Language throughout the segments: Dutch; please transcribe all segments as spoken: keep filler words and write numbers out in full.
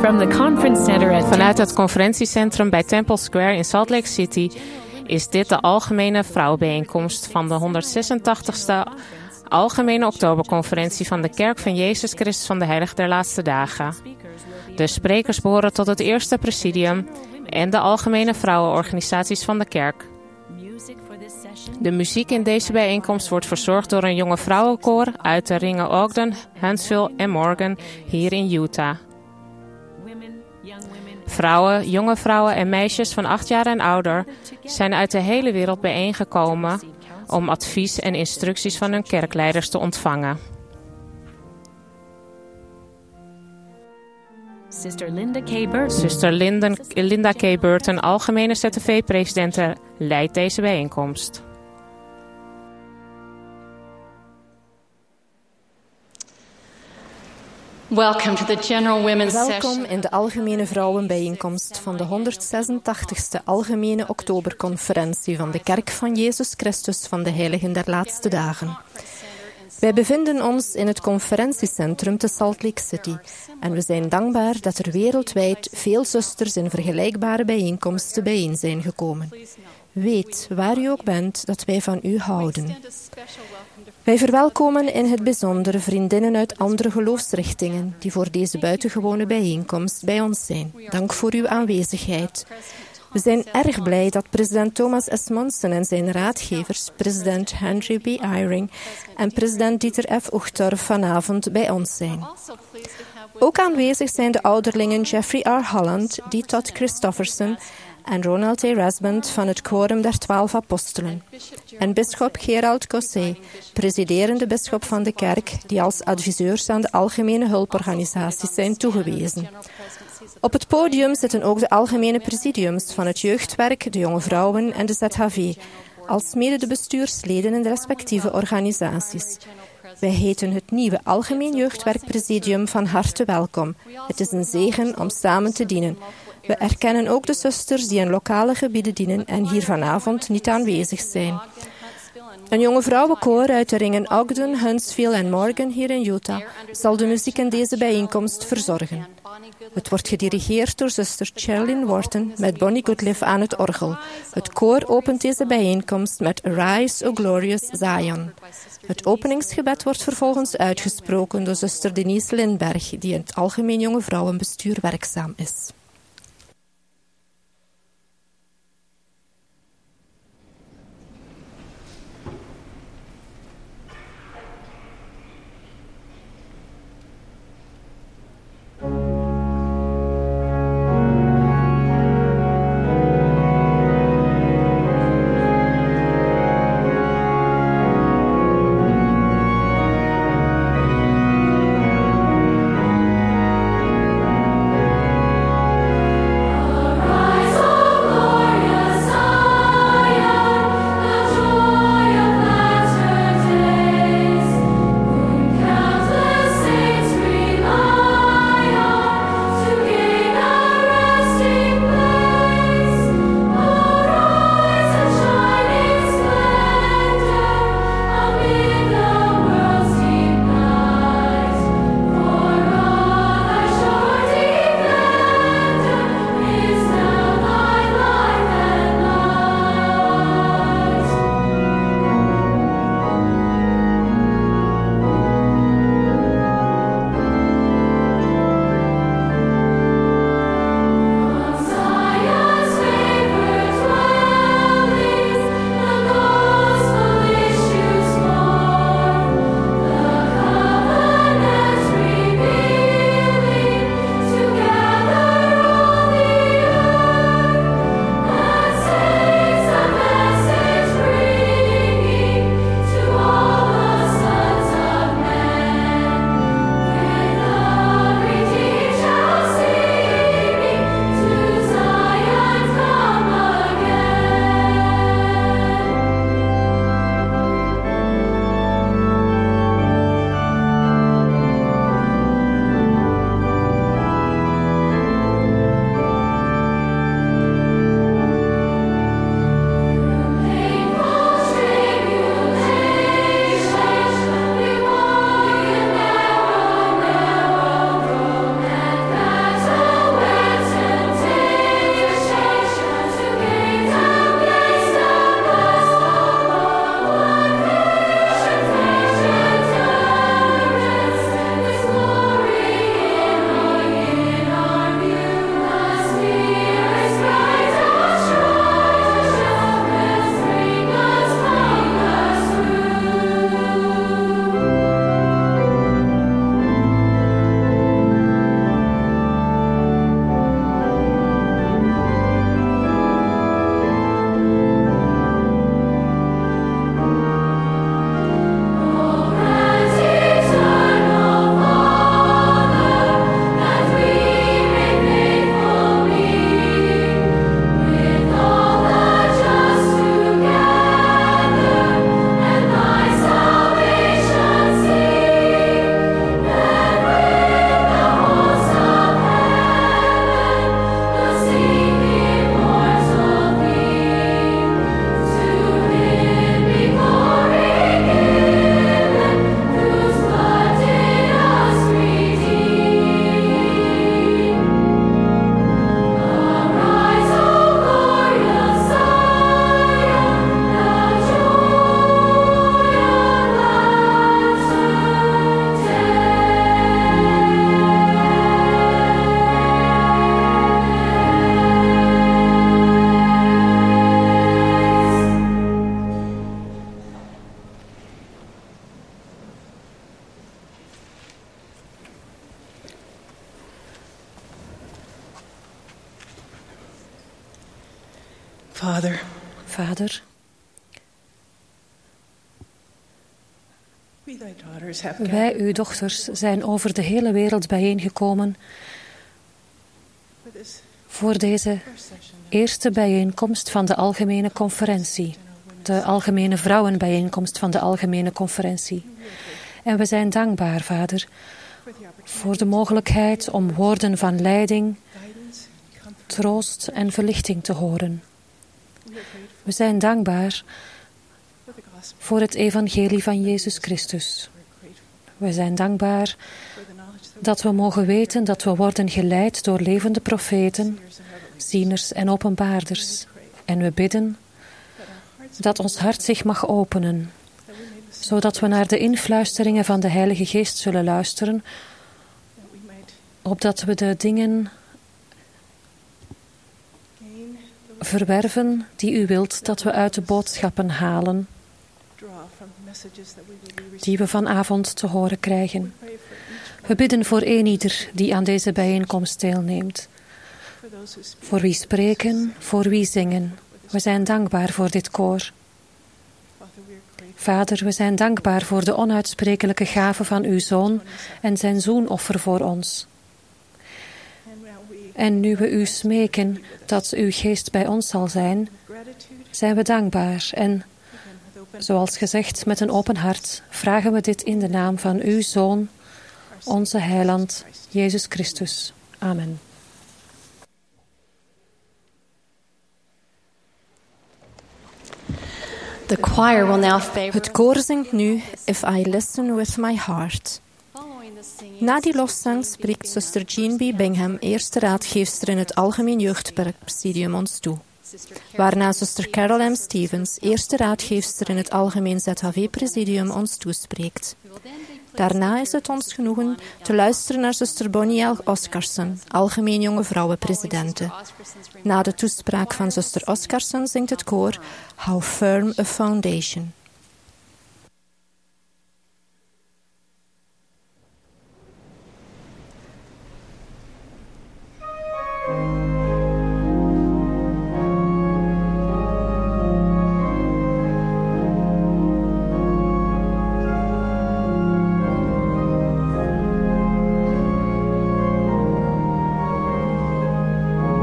From the conference center at Vanuit het conferentiecentrum bij Temple Square in Salt Lake City is dit de algemene vrouwenbijeenkomst van de honderdzesentachtigste Algemene Oktoberconferentie van de Kerk van Jezus Christus van de Heilige der Laatste Dagen. De sprekers behoren tot het eerste presidium en de algemene vrouwenorganisaties van de kerk. De muziek in deze bijeenkomst wordt verzorgd door een jonge vrouwenkoor uit de ringen Ogden, Huntsville en Morgan hier in Utah. Vrouwen, jonge vrouwen en meisjes van acht jaar en ouder zijn uit de hele wereld bijeengekomen om advies en instructies van hun kerkleiders te ontvangen. Sister Linda K. Burton. Zuster Linda, Linda K. Burton, algemene Z T V-presidente, leidt deze bijeenkomst. Welcome to the General Women's Welkom Session. in de Algemene Vrouwenbijeenkomst van de honderdzesentachtigste Algemene Oktoberconferentie van de Kerk van Jezus Christus van de Heiligen der Laatste Dagen. Wij bevinden ons in het conferentiecentrum te Salt Lake City en we zijn dankbaar dat er wereldwijd veel zusters in vergelijkbare bijeenkomsten bijeen zijn gekomen. Weet, waar u ook bent, dat wij van u houden. Wij verwelkomen in het bijzonder vriendinnen uit andere geloofsrichtingen die voor deze buitengewone bijeenkomst bij ons zijn. Dank voor uw aanwezigheid. We zijn erg blij dat president Thomas S. Monson en zijn raadgevers, president Henry B. Eyring en president Dieter F. Uchtdorf vanavond bij ons zijn. Ook aanwezig zijn de ouderlingen Jeffrey R. Holland, D. Todd Christofferson en Ronald A. Rasband van het Quorum der Twaalf Apostelen. En bisschop Gerald Gosset, presiderende bisschop van de kerk, die als adviseurs aan de algemene hulporganisaties zijn toegewezen. Op het podium zitten ook de algemene presidiums van het jeugdwerk, de jonge vrouwen en de Z H V, alsmede de bestuursleden in de respectieve organisaties. Wij heten het nieuwe Algemeen Jeugdwerkpresidium van harte welkom. Het is een zegen om samen te dienen. We erkennen ook de zusters die in lokale gebieden dienen en hier vanavond niet aanwezig zijn. Een jonge vrouwenkoor uit de ringen Ogden, Huntsville en Morgan hier in Utah zal de muziek in deze bijeenkomst verzorgen. Het wordt gedirigeerd door zuster Charlene Wharton met Bonnie Goodliff aan het orgel. Het koor opent deze bijeenkomst met Arise, O Glorious Zion. Het openingsgebed wordt vervolgens uitgesproken door zuster Denise Lindberg, die in het Algemeen Jonge Vrouwenbestuur werkzaam is. Thank Father, Vader, we thy daughters have wij, gathered uw dochters, zijn over de hele wereld bijeengekomen for this voor deze first session of eerste bijeenkomst van de Algemene Conferentie. De Algemene Vrouwenbijeenkomst van de Algemene Conferentie. En we zijn dankbaar, Vader, for the opportunity, voor de mogelijkheid om woorden van leiding, guidance, and comfort. troost en verlichting te horen. We are grateful We zijn dankbaar for the gospel. voor het evangelie van Jezus Christus. We're grateful We zijn dankbaar for the knowledge that dat we mogen weten dat we worden geleid door levende profeten, seers and revelings. zieners en openbaarders. En we bidden That our hearts dat ons hart zich mag openen, that we may listen, zodat we naar de influisteringen van de Heilige Geest zullen luisteren, that we might opdat we de dingen gain the verwerven die u wilt dat we uit de boodschappen halen, draw from the messages that we will be receiving. die we vanavond te horen krijgen. Pray for each We bidden voor eenieder die aan deze bijeenkomst deelneemt, for those who speak. voor wie spreken, voor wie zingen. We zijn dankbaar voor dit koor. Father, we are grateful Vader, we zijn dankbaar voor de onuitsprekelijke gave van uw Zoon en zijn zoenoffer voor ons. and now we En nu we u smeken dat uw geest bij ons zal zijn, gratitude zijn we dankbaar. En again with open zoals gezegd, met een open hart vragen we dit in de naam van uw Zoon, onze heiland, Jezus Christus. Amen. The choir will now favor. Het koor zingt nu If I Listen With My Heart. Following the singing, Na die loszang spreekt zuster Jean B. Bingham, eerste raadgeefster in het Algemeen Jeugdpresidium, ons toe. Waarna zuster Carol M. Stevens, eerste raadgeefster in het Algemeen Z H V-presidium, ons toespreekt. Daarna is het ons genoegen te luisteren naar zuster Bonnie L. Oscarson, Algemeen Jonge Vrouwenpresidente. Na de toespraak van zuster Oscarson zingt het koor How Firm a Foundation.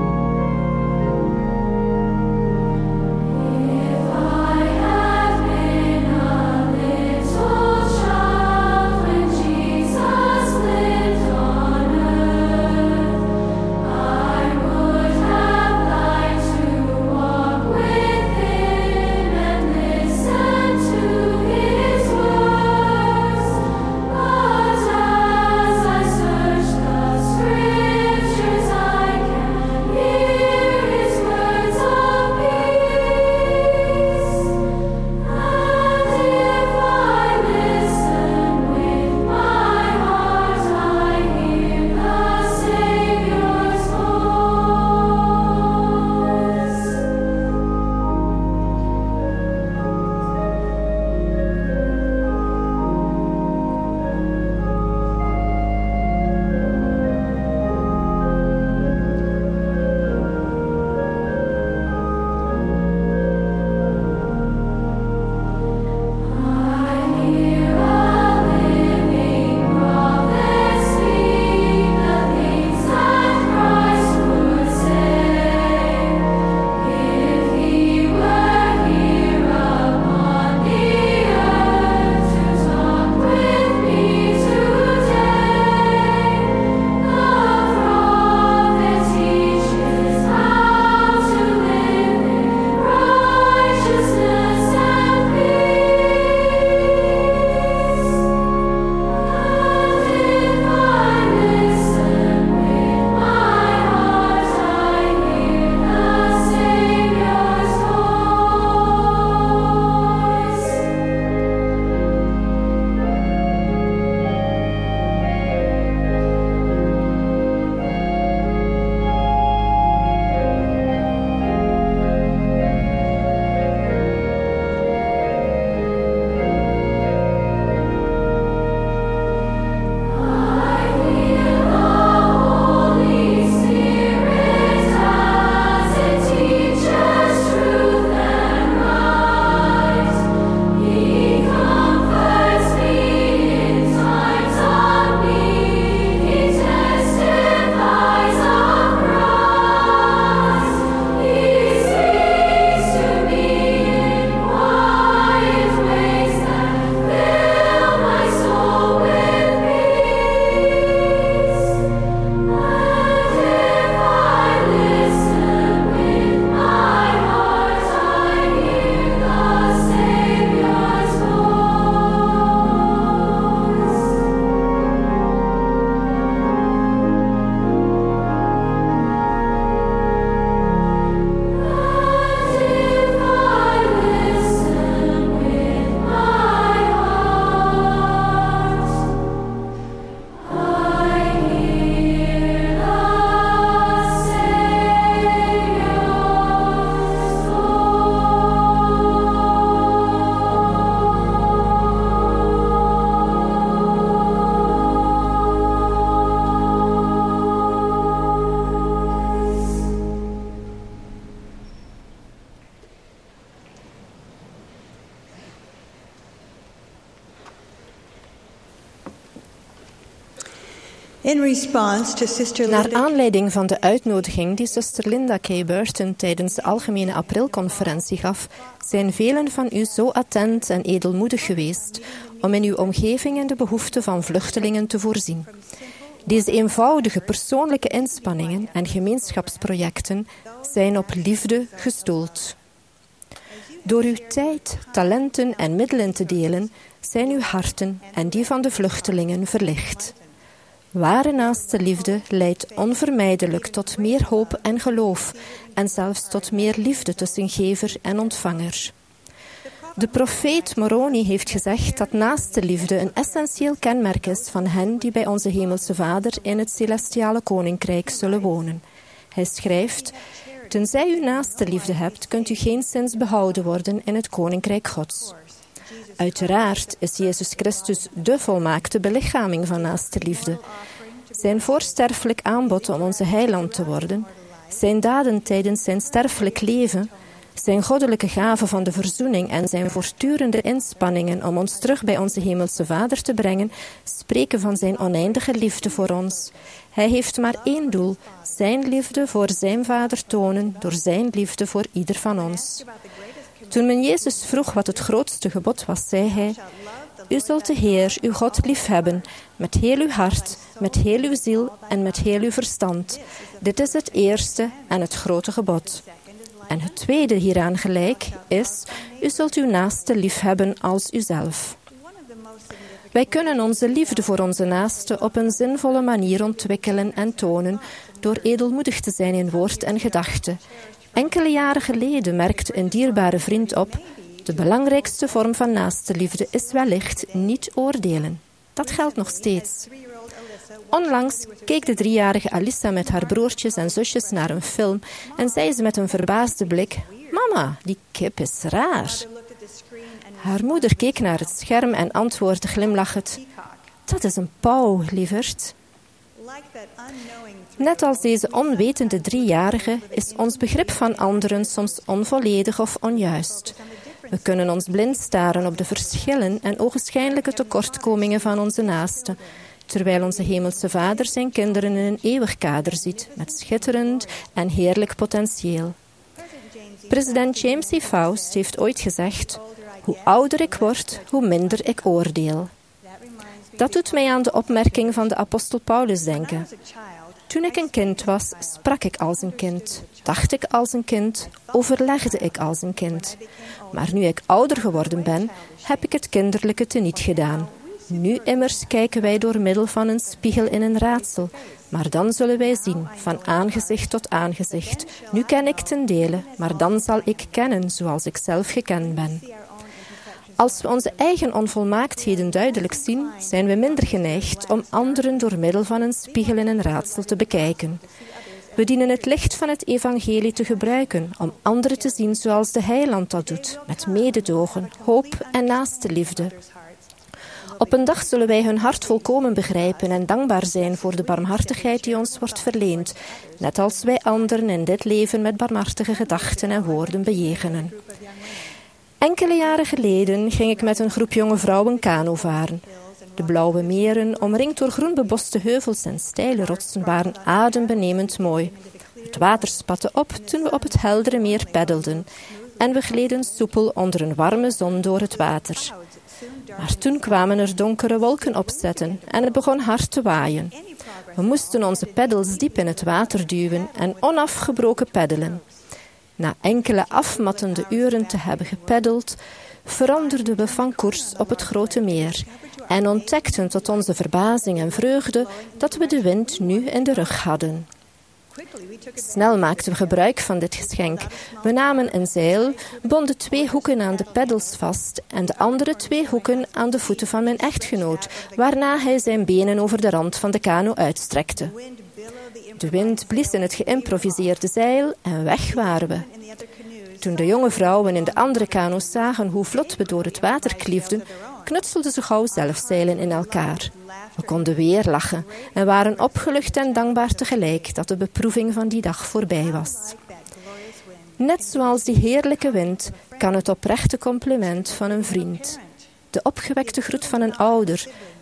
If I have made In response to Sister Naar Linda aanleiding van de uitnodiging die zuster Linda K. Burton tijdens de Algemene Aprilconferentie gaf, zijn velen van u zo attent en edelmoedig geweest om in uw omgeving in de behoeften van vluchtelingen te voorzien. Deze eenvoudige persoonlijke inspanningen en gemeenschapsprojecten zijn op liefde gestoeld. Door uw tijd, talenten en middelen te delen, zijn uw harten en die van de vluchtelingen verlicht. Ware naaste liefde leidt onvermijdelijk tot meer hoop en geloof en zelfs tot meer liefde tussen gever en ontvanger. De profeet Moroni heeft gezegd dat naaste liefde een essentieel kenmerk is van hen die bij onze Hemelse Vader in het celestiale koninkrijk zullen wonen. Hij schrijft: tenzij u naaste liefde hebt, kunt u geenszins behouden worden in het koninkrijk Gods. Uiteraard is Jezus Christus de volmaakte belichaming van naaste liefde. Zijn voorsterfelijk aanbod om onze heiland te worden, zijn daden tijdens zijn sterfelijk leven, zijn goddelijke gave van de verzoening en zijn voortdurende inspanningen om ons terug bij onze Hemelse Vader te brengen, spreken van zijn oneindige liefde voor ons. Hij heeft maar één doel: zijn liefde voor zijn Vader tonen door zijn liefde voor ieder van ons. Toen men Jezus vroeg wat het grootste gebod was, zei hij: u zult de Heer, uw God, liefhebben, met heel uw hart, met heel uw ziel en met heel uw verstand. Dit is het eerste en het grote gebod. En het tweede hieraan gelijk is: u zult uw naaste liefhebben als uzelf. Wij kunnen onze liefde voor onze naaste op een zinvolle manier ontwikkelen en tonen door edelmoedig te zijn in woord en gedachte. Enkele jaren geleden merkte een dierbare vriend op: de belangrijkste vorm van naaste liefde is wellicht niet oordelen. Dat geldt nog steeds. Onlangs keek de driejarige Alissa met haar broertjes en zusjes naar een film en zei ze met een verbaasde blik: mama, die kip is raar. Haar moeder keek naar het scherm en antwoordde glimlachend: dat is een pauw, lieverd. Net als deze onwetende driejarige is ons begrip van anderen soms onvolledig of onjuist. We kunnen ons blind staren op de verschillen en ogenschijnlijke tekortkomingen van onze naasten, terwijl onze Hemelse Vader zijn kinderen in een eeuwig kader ziet, met schitterend en heerlijk potentieel. President James C. Faust heeft ooit gezegd: hoe ouder ik word, hoe minder ik oordeel. Dat doet mij aan de opmerking van de apostel Paulus denken. Toen ik een kind was, sprak ik als een kind, dacht ik als een kind, overlegde ik als een kind. Maar nu ik ouder geworden ben, heb ik het kinderlijke teniet gedaan. Nu immers kijken wij door middel van een spiegel in een raadsel, maar dan zullen wij zien, van aangezicht tot aangezicht. Nu ken ik ten dele, maar dan zal ik kennen zoals ik zelf gekend ben. Als we onze eigen onvolmaaktheden duidelijk zien, zijn we minder geneigd om anderen door middel van een spiegel in een raadsel te bekijken. We dienen het licht van het evangelie te gebruiken om anderen te zien zoals de heiland dat doet, met mededogen, hoop en naaste liefde. Op een dag zullen wij hun hart volkomen begrijpen en dankbaar zijn voor de barmhartigheid die ons wordt verleend, net als wij anderen in dit leven met barmhartige gedachten en woorden bejegenen. Enkele jaren geleden ging ik met een groep jonge vrouwen kano varen. De blauwe meren, omringd door groen beboste heuvels en steile rotsen, waren adembenemend mooi. Het water spatte op toen we op het heldere meer peddelden en we gleden soepel onder een warme zon door het water. Maar toen kwamen er donkere wolken opzetten en het begon hard te waaien. We moesten onze peddels diep in het water duwen en onafgebroken peddelen. Na enkele afmattende uren te hebben gepeddeld, veranderden we van koers op het grote meer en ontdekten tot onze verbazing en vreugde dat we de wind nu in de rug hadden. Snel maakten we gebruik van dit geschenk. We namen een zeil, bonden twee hoeken aan de peddels vast en de andere twee hoeken aan de voeten van mijn echtgenoot, waarna hij zijn benen over de rand van de kano uitstrekte. De wind blies in het geïmproviseerde zeil en weg waren we. Toen de jonge vrouwen in de andere kano's zagen hoe vlot we door het water kliefden, knutselden ze gauw zelf zeilen in elkaar. We konden weer lachen en waren opgelucht en dankbaar tegelijk dat de beproeving van die dag voorbij was. Net zoals die heerlijke wind kan het oprechte compliment van een vriend, de opgewekte groet van een ouder,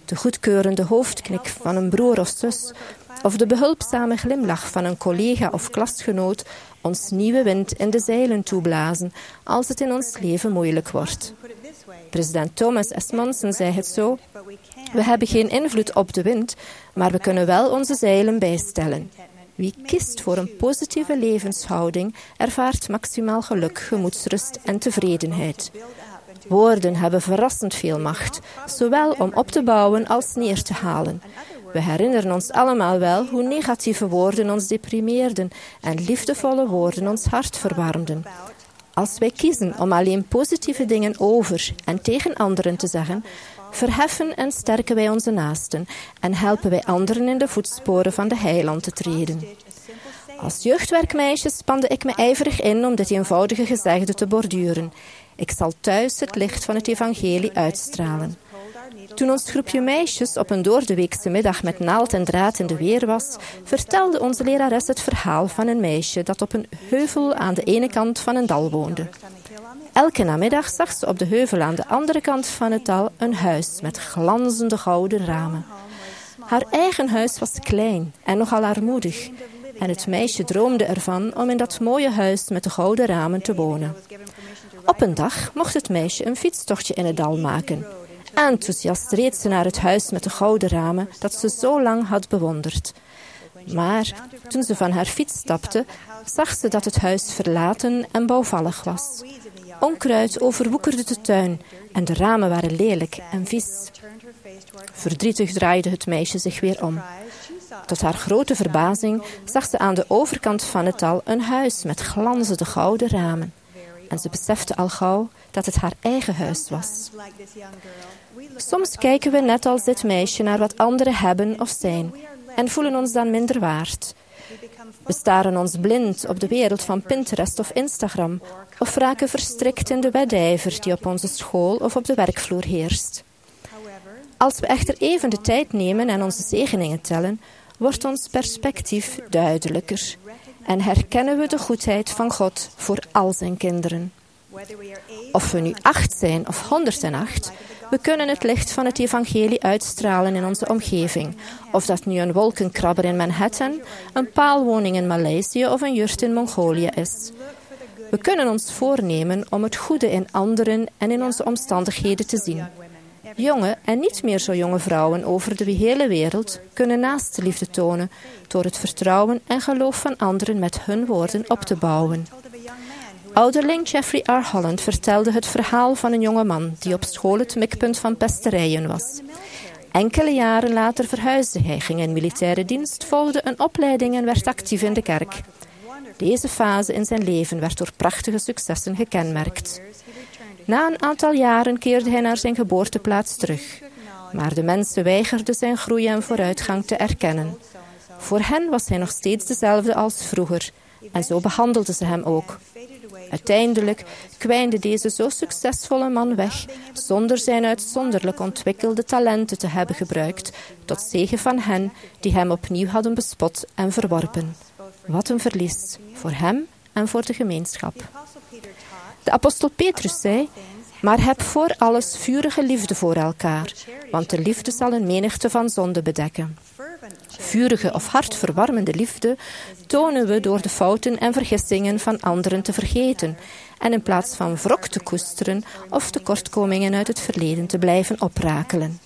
de goedkeurende hoofdknik van een broer of zus, of de behulpzame glimlach van een collega of klasgenoot ons nieuwe wind in de zeilen toeblazen als het in ons leven moeilijk wordt. President Thomas S. Monson zei het zo: we hebben geen invloed op de wind, maar we kunnen wel onze zeilen bijstellen. Wie kiest voor een positieve levenshouding, ervaart maximaal geluk, gemoedsrust en tevredenheid. Woorden hebben verrassend veel macht, zowel om op te bouwen als neer te halen. We herinneren ons allemaal wel hoe negatieve woorden ons deprimeerden en liefdevolle woorden ons hart verwarmden. Als wij kiezen om alleen positieve dingen over en tegen anderen te zeggen, verheffen en sterken wij onze naasten en helpen wij anderen in de voetsporen van de heiland te treden. Als jeugdwerkmeisje spande ik me ijverig in om dit eenvoudige gezegde te borduren. Ik zal thuis het licht van het evangelie uitstralen. Toen ons groepje meisjes op een doordeweekse middag met naald en draad in de weer was, vertelde onze lerares het verhaal van een meisje dat op een heuvel aan de ene kant van een dal woonde. Elke namiddag zag ze op de heuvel aan de andere kant van het dal een huis met glanzende gouden ramen. Haar eigen huis was klein en nogal armoedig, en het meisje droomde ervan om in dat mooie huis met de gouden ramen te wonen. Op een dag mocht het meisje een fietstochtje in het dal maken. Enthousiast reed ze naar het huis met de gouden ramen dat ze zo lang had bewonderd. Maar toen ze van haar fiets stapte, zag ze dat het huis verlaten en bouwvallig was. Onkruid overwoekerde de tuin en de ramen waren lelijk en vies. Verdrietig draaide het meisje zich weer om. Tot haar grote verbazing zag ze aan de overkant van het dal een huis met glanzende gouden ramen. En ze besefte al gauw dat het haar eigen huis was. Soms kijken we net als dit meisje naar wat anderen hebben of zijn en voelen ons dan minder waard. We staren ons blind op de wereld van Pinterest of Instagram of raken verstrikt in de wedijver die op onze school of op de werkvloer heerst. Als we echter even de tijd nemen en onze zegeningen tellen, wordt ons perspectief duidelijker en herkennen we de goedheid van God voor al zijn kinderen. Of we nu acht zijn of honderdacht, we kunnen het licht van het evangelie uitstralen in onze omgeving. Of dat nu een wolkenkrabber in Manhattan, een paalwoning in Maleisië of een jurt in Mongolië is. We kunnen ons voornemen om het goede in anderen en in onze omstandigheden te zien. Jonge en niet meer zo jonge vrouwen over de hele wereld kunnen naastenliefde tonen door het vertrouwen en geloof van anderen met hun woorden op te bouwen. Ouderling Jeffrey R. Holland vertelde het verhaal van een jonge man die op school het mikpunt van pesterijen was. Enkele jaren later verhuisde hij, ging in militaire dienst, volgde een opleiding en werd actief in de kerk. Deze fase in zijn leven werd door prachtige successen gekenmerkt. Na een aantal jaren keerde hij naar zijn geboorteplaats terug. Maar de mensen weigerden zijn groei en vooruitgang te erkennen. Voor hen was hij nog steeds dezelfde als vroeger. En zo behandelden ze hem ook. Uiteindelijk kwijnde deze zo succesvolle man weg, zonder zijn uitzonderlijk ontwikkelde talenten te hebben gebruikt, tot zege van hen die hem opnieuw hadden bespot en verworpen. Wat een verlies, voor hem en voor de gemeenschap. De apostel Petrus zei: maar heb voor alles vurige liefde voor elkaar, want de liefde zal een menigte van zonden bedekken. Vurige of hartverwarmende liefde tonen we door de fouten en vergissingen van anderen te vergeten en in plaats van wrok te koesteren of tekortkomingen uit het verleden te blijven oprakelen.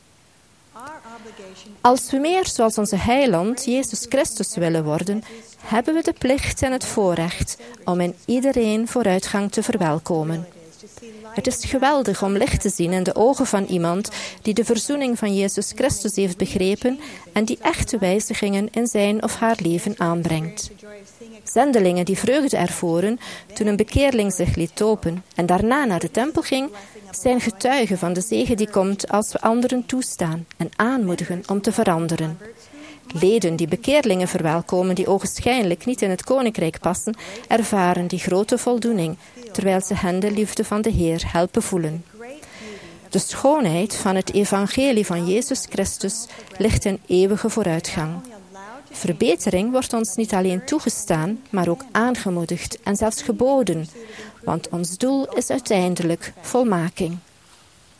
Als we meer zoals onze heiland, Jezus Christus, willen worden, hebben we de plicht en het voorrecht om in iedereen vooruitgang te verwelkomen. Het is geweldig om licht te zien in de ogen van iemand die de verzoening van Jezus Christus heeft begrepen en die echte wijzigingen in zijn of haar leven aanbrengt. Zendelingen die vreugde ervoeren toen een bekeerling zich liet dopen en daarna naar de tempel ging, zijn getuigen van de zegen die komt als we anderen toestaan en aanmoedigen om te veranderen. Leden die bekeerlingen verwelkomen die ogenschijnlijk niet in het koninkrijk passen, ervaren die grote voldoening, terwijl ze hen de liefde van de Heer helpen voelen. De schoonheid van het evangelie van Jezus Christus ligt in eeuwige vooruitgang. Verbetering wordt ons niet alleen toegestaan, maar ook aangemoedigd en zelfs geboden, want ons doel is uiteindelijk volmaking.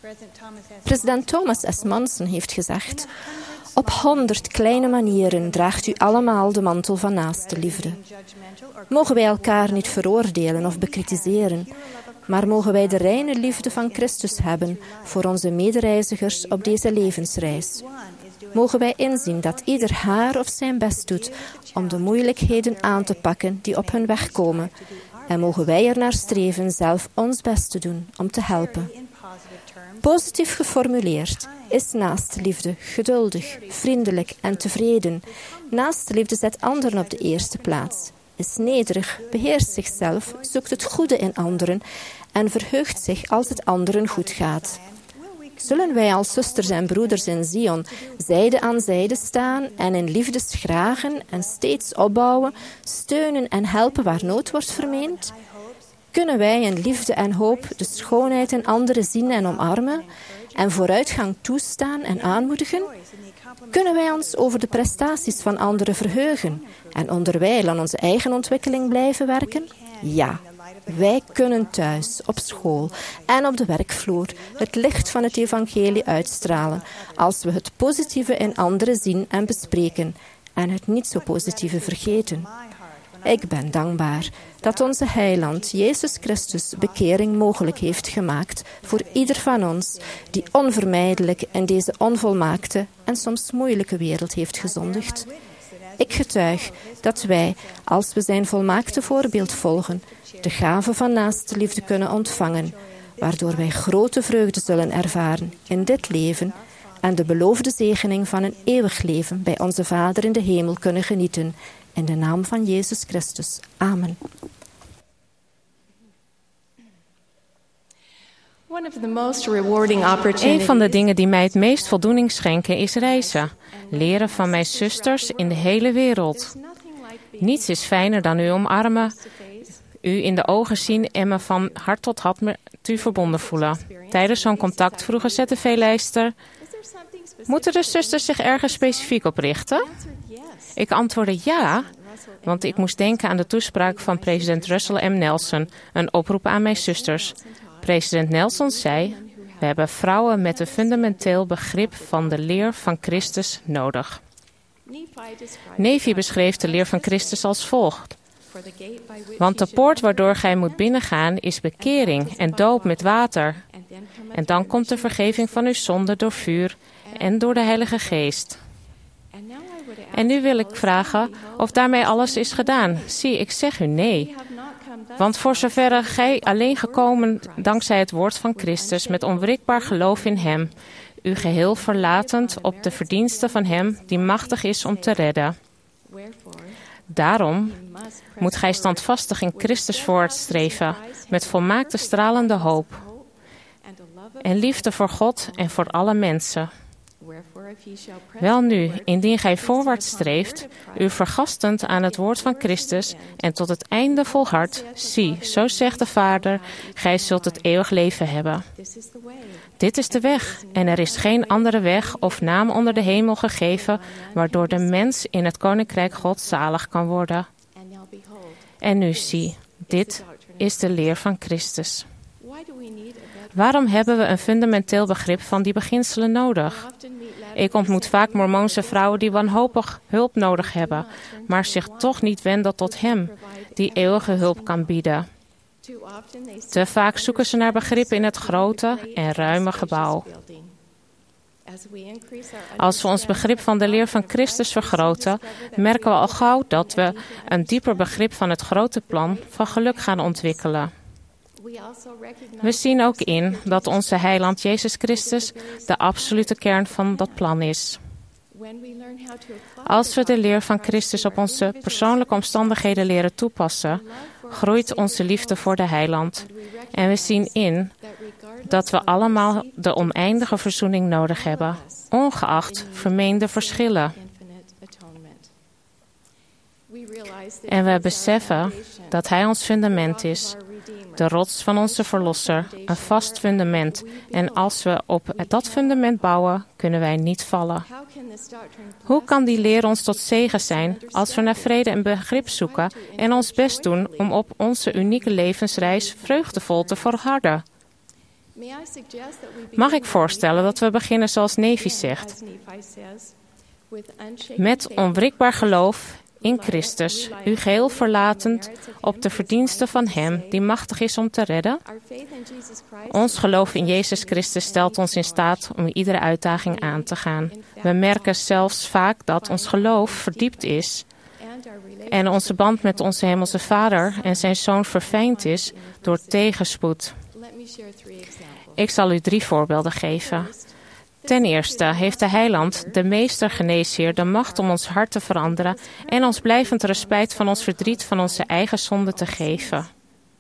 President Thomas S. Monson heeft gezegd: op honderd kleine manieren draagt u allemaal de mantel van naaste liefde. Mogen wij elkaar niet veroordelen of bekritiseren, maar mogen wij de reine liefde van Christus hebben voor onze medereizigers op deze levensreis. Mogen wij inzien dat ieder haar of zijn best doet om de moeilijkheden aan te pakken die op hun weg komen. En mogen wij er naar streven zelf ons best te doen om te helpen. Positief geformuleerd is naastliefde geduldig, vriendelijk en tevreden. Naastliefde zet anderen op de eerste plaats. Is nederig, beheerst zichzelf, zoekt het goede in anderen en verheugt zich als het anderen goed gaat. Zullen wij als zusters en broeders in Zion zijde aan zijde staan en in liefde schragen en steeds opbouwen, steunen en helpen waar nood wordt vermeend? Kunnen wij in liefde en hoop de schoonheid in anderen zien en omarmen en vooruitgang toestaan en aanmoedigen? Kunnen wij ons over de prestaties van anderen verheugen en onderwijl aan onze eigen ontwikkeling blijven werken? Ja. Wij kunnen thuis, op school en op de werkvloer het licht van het evangelie uitstralen als we het positieve in anderen zien en bespreken en het niet zo positieve vergeten. Ik ben dankbaar dat onze heiland Jezus Christus bekering mogelijk heeft gemaakt voor ieder van ons die onvermijdelijk in deze onvolmaakte en soms moeilijke wereld heeft gezondigd. Ik getuig dat wij, als we zijn volmaakte voorbeeld volgen, de gave van naaste liefde kunnen ontvangen, waardoor wij grote vreugde zullen ervaren in dit leven en de beloofde zegening van een eeuwig leven bij onze Vader in de hemel kunnen genieten. In de naam van Jezus Christus. Amen. Een van de dingen die mij het meest voldoening schenken is reizen. Leren van mijn zusters in de hele wereld. Niets is fijner dan u omarmen, u in de ogen zien en me van hart tot hart met u verbonden voelen. Tijdens zo'n contact vroegen Z T V-lijster: moeten de zusters zich ergens specifiek op richten? Ik antwoordde ja, want ik moest denken aan de toespraak van president Russell M. Nelson, een oproep aan mijn zusters. President Nelson zei: we hebben vrouwen met een fundamenteel begrip van de leer van Christus nodig. Nefi beschreef de leer van Christus als volgt: want de poort waardoor gij moet binnengaan is bekering en doop met water. En dan komt de vergeving van uw zonde door vuur en door de Heilige Geest. En nu wil ik vragen of daarmee alles is gedaan. Zie, ik zeg u nee. Want voor zoverre gij alleen gekomen dankzij het woord van Christus met onwrikbaar geloof in hem, u geheel verlatend op de verdiensten van hem die machtig is om te redden. Daarom moet gij standvastig in Christus voortstreven, met volmaakte stralende hoop en liefde voor God en voor alle mensen. Welnu, indien gij voorwaarts streeft, u vergastend aan het woord van Christus en tot het einde volhardt, zie, zo zegt de Vader, gij zult het eeuwig leven hebben. Dit is de weg, en er is geen andere weg of naam onder de hemel gegeven, waardoor de mens in het koninkrijk God zalig kan worden. En nu zie, dit is de leer van Christus. Waarom hebben we een fundamenteel begrip van die beginselen nodig? Ik ontmoet vaak Mormoonse vrouwen die wanhopig hulp nodig hebben, maar zich toch niet wenden tot hem, die eeuwige hulp kan bieden. Te vaak zoeken ze naar begrip in het grote en ruime gebouw. Als we ons begrip van de leer van Christus vergroten, merken we al gauw dat we een dieper begrip van het grote plan van geluk gaan ontwikkelen. We zien ook in dat onze heiland Jezus Christus de absolute kern van dat plan is. Als we de leer van Christus op onze persoonlijke omstandigheden leren toepassen, groeit onze liefde voor de heiland. En we zien in dat we allemaal de oneindige verzoening nodig hebben, ongeacht vermeende verschillen. En we beseffen dat hij ons fundament is, de rots van onze verlosser, een vast fundament. En als we op dat fundament bouwen, kunnen wij niet vallen. Hoe kan die leer ons tot zegen zijn als we naar vrede en begrip zoeken en ons best doen om op onze unieke levensreis vreugdevol te volharden? Mag ik voorstellen dat we beginnen zoals Nevi zegt, met onwrikbaar geloof in Christus, u geheel verlatend op de verdiensten van Hem die machtig is om te redden? Ons geloof in Jezus Christus stelt ons in staat om iedere uitdaging aan te gaan. We merken zelfs vaak dat ons geloof verdiept is en onze band met onze Hemelse Vader en zijn Zoon verfijnd is door tegenspoed. Ik zal u drie voorbeelden geven. Ten eerste heeft de Heiland, de Meester Geneesheer, de macht om ons hart te veranderen en ons blijvend respijt van ons verdriet van onze eigen zonde te geven.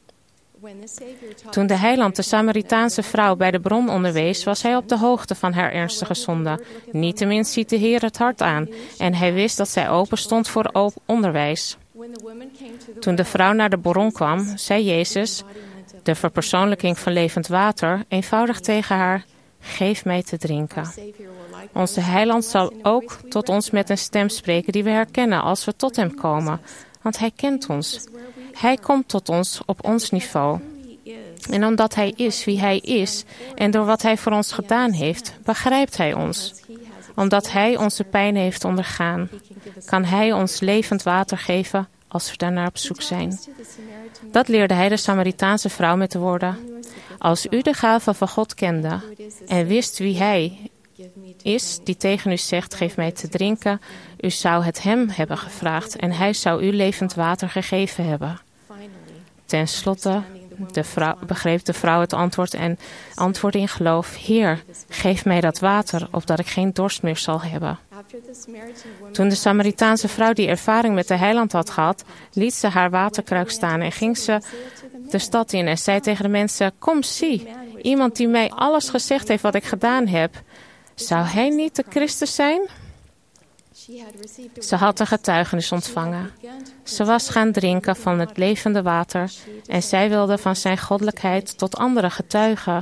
Toen de Heiland de Samaritaanse vrouw bij de bron onderwees, was hij op de hoogte van haar ernstige zonde. Niettemin ziet de Heer het hart aan en hij wist dat zij open stond voor onderwijs. Toen de vrouw naar de bron kwam, zei Jezus, de verpersoonlijking van levend water, eenvoudig tegen haar: geef mij te drinken. Onze Heiland zal ook tot ons met een stem spreken die we herkennen als we tot Hem komen, want Hij kent ons. Hij komt tot ons op ons niveau. En omdat Hij is wie Hij is en door wat Hij voor ons gedaan heeft, begrijpt Hij ons. Omdat Hij onze pijn heeft ondergaan, kan Hij ons levend water geven als we daarnaar op zoek zijn. Dat leerde Hij de Samaritaanse vrouw met de woorden: als u de gave van God kende en wist wie Hij is die tegen u zegt, geef mij te drinken, u zou het Hem hebben gevraagd en Hij zou u levend water gegeven hebben. Ten slotte de vrouw, begreep de vrouw het antwoord en antwoordde in geloof: Heer, geef mij dat water, opdat ik geen dorst meer zal hebben. Toen de Samaritaanse vrouw die ervaring met de Heiland had gehad, liet ze haar waterkruik staan en ging ze de stad in en zei tegen de mensen: kom, zie, iemand die mij alles gezegd heeft wat ik gedaan heb. Zou hij niet de Christus zijn? Ze had een getuigenis ontvangen. Ze was gaan drinken van het levende water en zij wilde van zijn goddelijkheid tot anderen getuigen.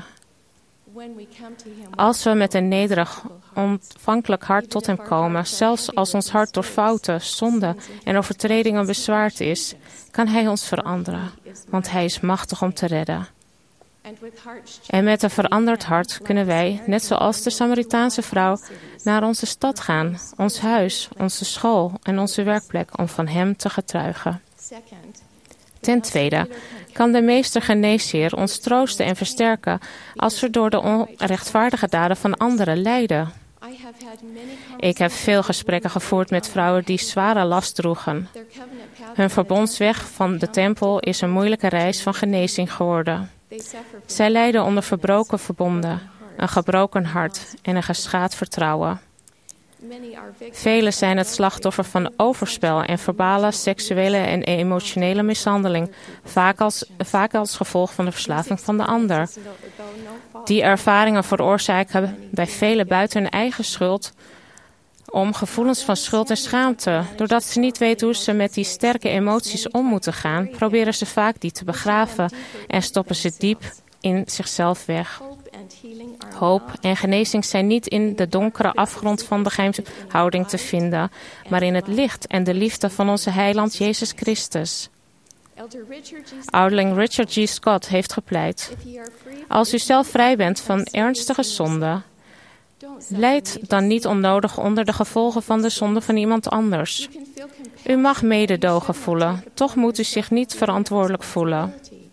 Als we met een nederig, ontvankelijk hart tot Hem komen, zelfs als ons hart door fouten, zonden en overtredingen bezwaard is, kan Hij ons veranderen, want Hij is machtig om te redden. En met een veranderd hart kunnen wij, net zoals de Samaritaanse vrouw, naar onze stad gaan, ons huis, onze school en onze werkplek om van Hem te getuigen. Ten tweede kan de Meester Geneesheer ons troosten en versterken als we door de onrechtvaardige daden van anderen lijden. Ik heb veel gesprekken gevoerd met vrouwen die zware last droegen. Hun verbondsweg van de tempel is een moeilijke reis van genezing geworden. Zij lijden onder verbroken verbonden, een gebroken hart en een geschaad vertrouwen. Velen zijn het slachtoffer van overspel en verbale, seksuele en emotionele mishandeling, vaak als, vaak als gevolg van de verslaving van de ander. Die ervaringen veroorzaken bij velen buiten hun eigen schuld om gevoelens van schuld en schaamte. Doordat ze niet weten hoe ze met die sterke emoties om moeten gaan, proberen ze vaak die te begraven en stoppen ze diep in zichzelf weg. Hoop en genezing zijn niet in de donkere afgrond van de geheimhouding te vinden, maar in het licht en de liefde van onze Heiland Jezus Christus. Ouderling Richard G. Scott heeft gepleit: als u zelf vrij bent van ernstige zonde, lijd dan niet onnodig onder de gevolgen van de zonde van iemand anders. U mag mededogen voelen, toch moet u zich niet verantwoordelijk voelen.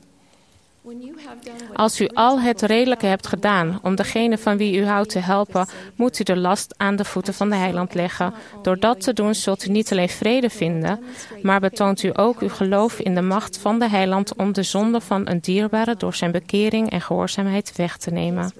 Als u al het redelijke hebt gedaan om degene van wie u houdt te helpen, moet u de last aan de voeten van de Heiland leggen. Door dat te doen zult u niet alleen vrede vinden, maar betoont u ook uw geloof in de macht van de Heiland om de zonde van een dierbare door zijn bekering en gehoorzaamheid weg te nemen.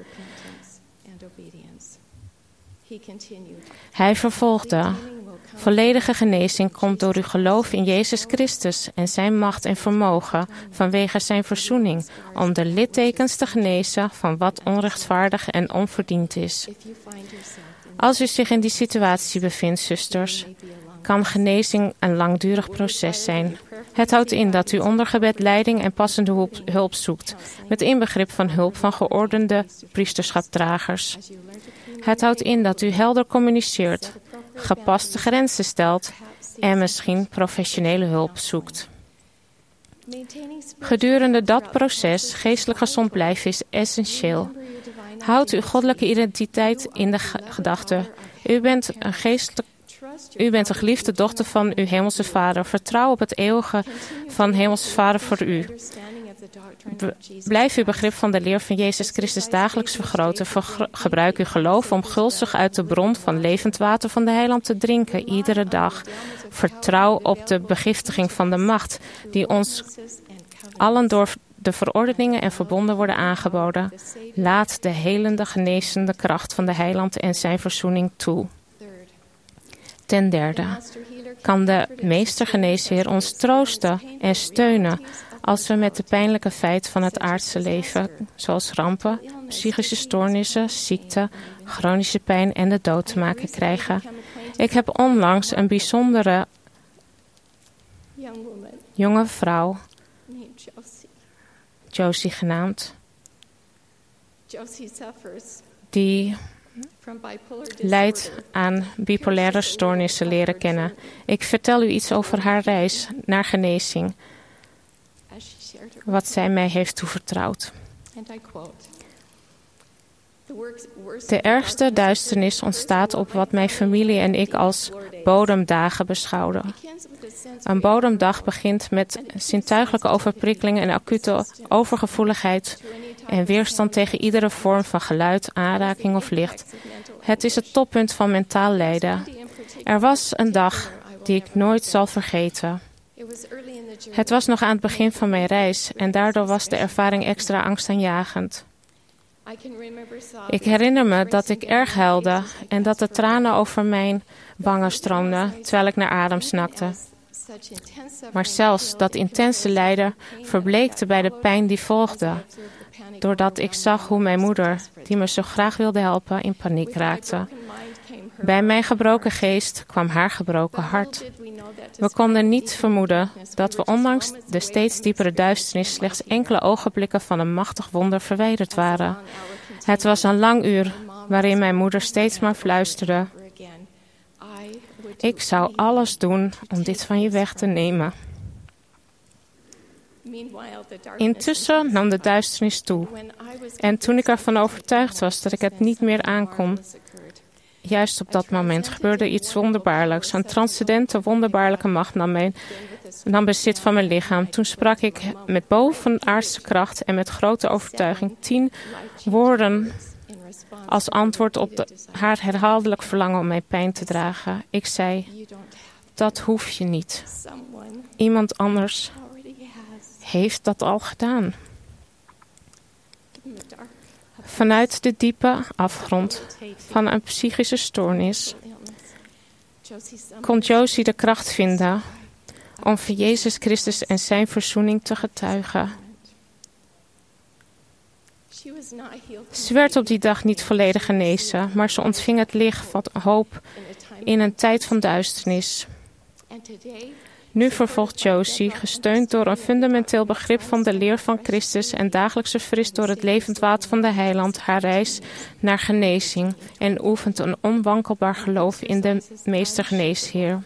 Hij vervolgde: volledige genezing komt door uw geloof in Jezus Christus en zijn macht en vermogen vanwege zijn verzoening om de littekens te genezen van wat onrechtvaardig en onverdiend is. Als u zich in die situatie bevindt, zusters, kan genezing een langdurig proces zijn. Het houdt in dat u onder gebed leiding en passende hulp, hulp zoekt, met inbegrip van hulp van geordende priesterschapdragers. Het houdt in dat u helder communiceert, gepaste grenzen stelt en misschien professionele hulp zoekt. Gedurende dat proces geestelijk gezond blijven is essentieel. Houd uw goddelijke identiteit in de ge- gedachten. U bent een geestelijk U bent een geliefde dochter van uw hemelse Vader. Vertrouw op het eeuwige van hemelse Vader voor u. Be- blijf uw begrip van de leer van Jezus Christus dagelijks vergroten. Vergr- gebruik uw geloof om gulzig uit de bron van levend water van de heiland te drinken, iedere dag. Vertrouw op de begiftiging van de macht, die ons allen door de verordeningen en verbonden worden aangeboden. Laat de helende, genezende kracht van de heiland en zijn verzoening toe. Ten derde, kan de meester geneesheer ons troosten en steunen als we met de pijnlijke feiten van het aardse leven, zoals rampen, psychische stoornissen, ziekte, chronische pijn en de dood te maken krijgen. Ik heb onlangs een bijzondere jonge vrouw, Josie genaamd, die lijdt aan bipolaire stoornissen leren kennen. Ik vertel u iets over haar reis naar genezing, wat zij mij heeft toevertrouwd. De ergste duisternis ontstaat op wat mijn familie en ik als bodemdagen beschouwden. Een bodemdag begint met zintuigelijke overprikkelingen en acute overgevoeligheid en weerstand tegen iedere vorm van geluid, aanraking of licht. Het is het toppunt van mentaal lijden. Er was een dag die ik nooit zal vergeten. Het was nog aan het begin van mijn reis en daardoor was de ervaring extra angstaanjagend. Ik herinner me dat ik erg huilde en dat de tranen over mijn wangen stroomden terwijl ik naar adem snakte. Maar zelfs dat intense lijden verbleekte bij de pijn die volgde, doordat ik zag hoe mijn moeder, die me zo graag wilde helpen, in paniek raakte. Bij mijn gebroken geest kwam haar gebroken hart. We konden niet vermoeden dat we ondanks de steeds diepere duisternis slechts enkele ogenblikken van een machtig wonder verwijderd waren. Het was een lang uur waarin mijn moeder steeds maar fluisterde: ik zou alles doen om dit van je weg te nemen. Intussen nam de duisternis toe. En toen ik ervan overtuigd was dat ik het niet meer aankon, juist op dat moment gebeurde iets wonderbaarlijks. Een transcendente, wonderbaarlijke macht nam, mijn, nam bezit van mijn lichaam. Toen sprak ik met bovenaardse kracht en met grote overtuiging tien woorden als antwoord op de, haar herhaaldelijk verlangen om mijn pijn te dragen. Ik zei: dat hoef je niet. Iemand anders heeft dat al gedaan. Vanuit de diepe afgrond van een psychische stoornis kon Josie de kracht vinden om voor Jezus Christus en zijn verzoening te getuigen. Ze werd op die dag niet volledig genezen, maar ze ontving het licht van hoop in een tijd van duisternis. Nu vervolgt Josie, gesteund door een fundamenteel begrip van de leer van Christus en dagelijkse fris door het levend water van de heiland, haar reis naar genezing en oefent een onwankelbaar geloof in de meester geneesheer.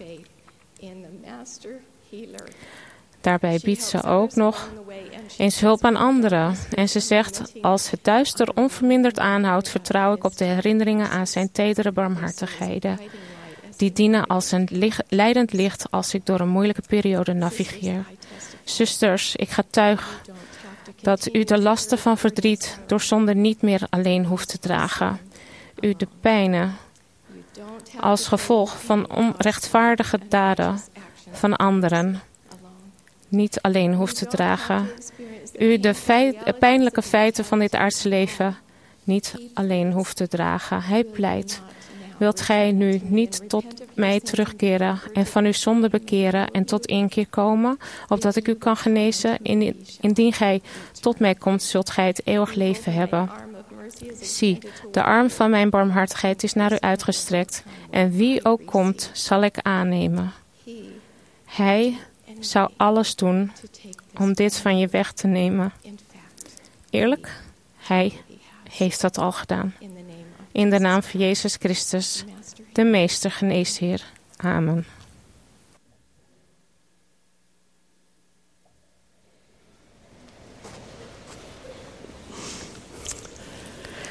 Daarbij biedt ze ook nog eens hulp aan anderen. En ze zegt: als het duister onverminderd aanhoudt, vertrouw ik op de herinneringen aan zijn tedere barmhartigheden. Die dienen als een licht, leidend licht als ik door een moeilijke periode navigeer. Zusters, ik getuig dat u de lasten van verdriet door zonde niet meer alleen hoeft te dragen. U de pijnen als gevolg van onrechtvaardige daden van anderen niet alleen hoeft te dragen. U de feit, pijnlijke feiten van dit aardse leven niet alleen hoeft te dragen. Hij pleit: wilt gij nu niet tot mij terugkeren en van uw zonde bekeren en tot inkeer komen, opdat ik u kan genezen? Indien gij tot mij komt, zult gij het eeuwig leven hebben. Zie, de arm van mijn barmhartigheid is naar u uitgestrekt, en wie ook komt, zal ik aannemen. Hij zou alles doen om dit van je weg te nemen. Eerlijk, hij heeft dat al gedaan. In de naam van Jezus Christus, de meester geneesheer. Amen.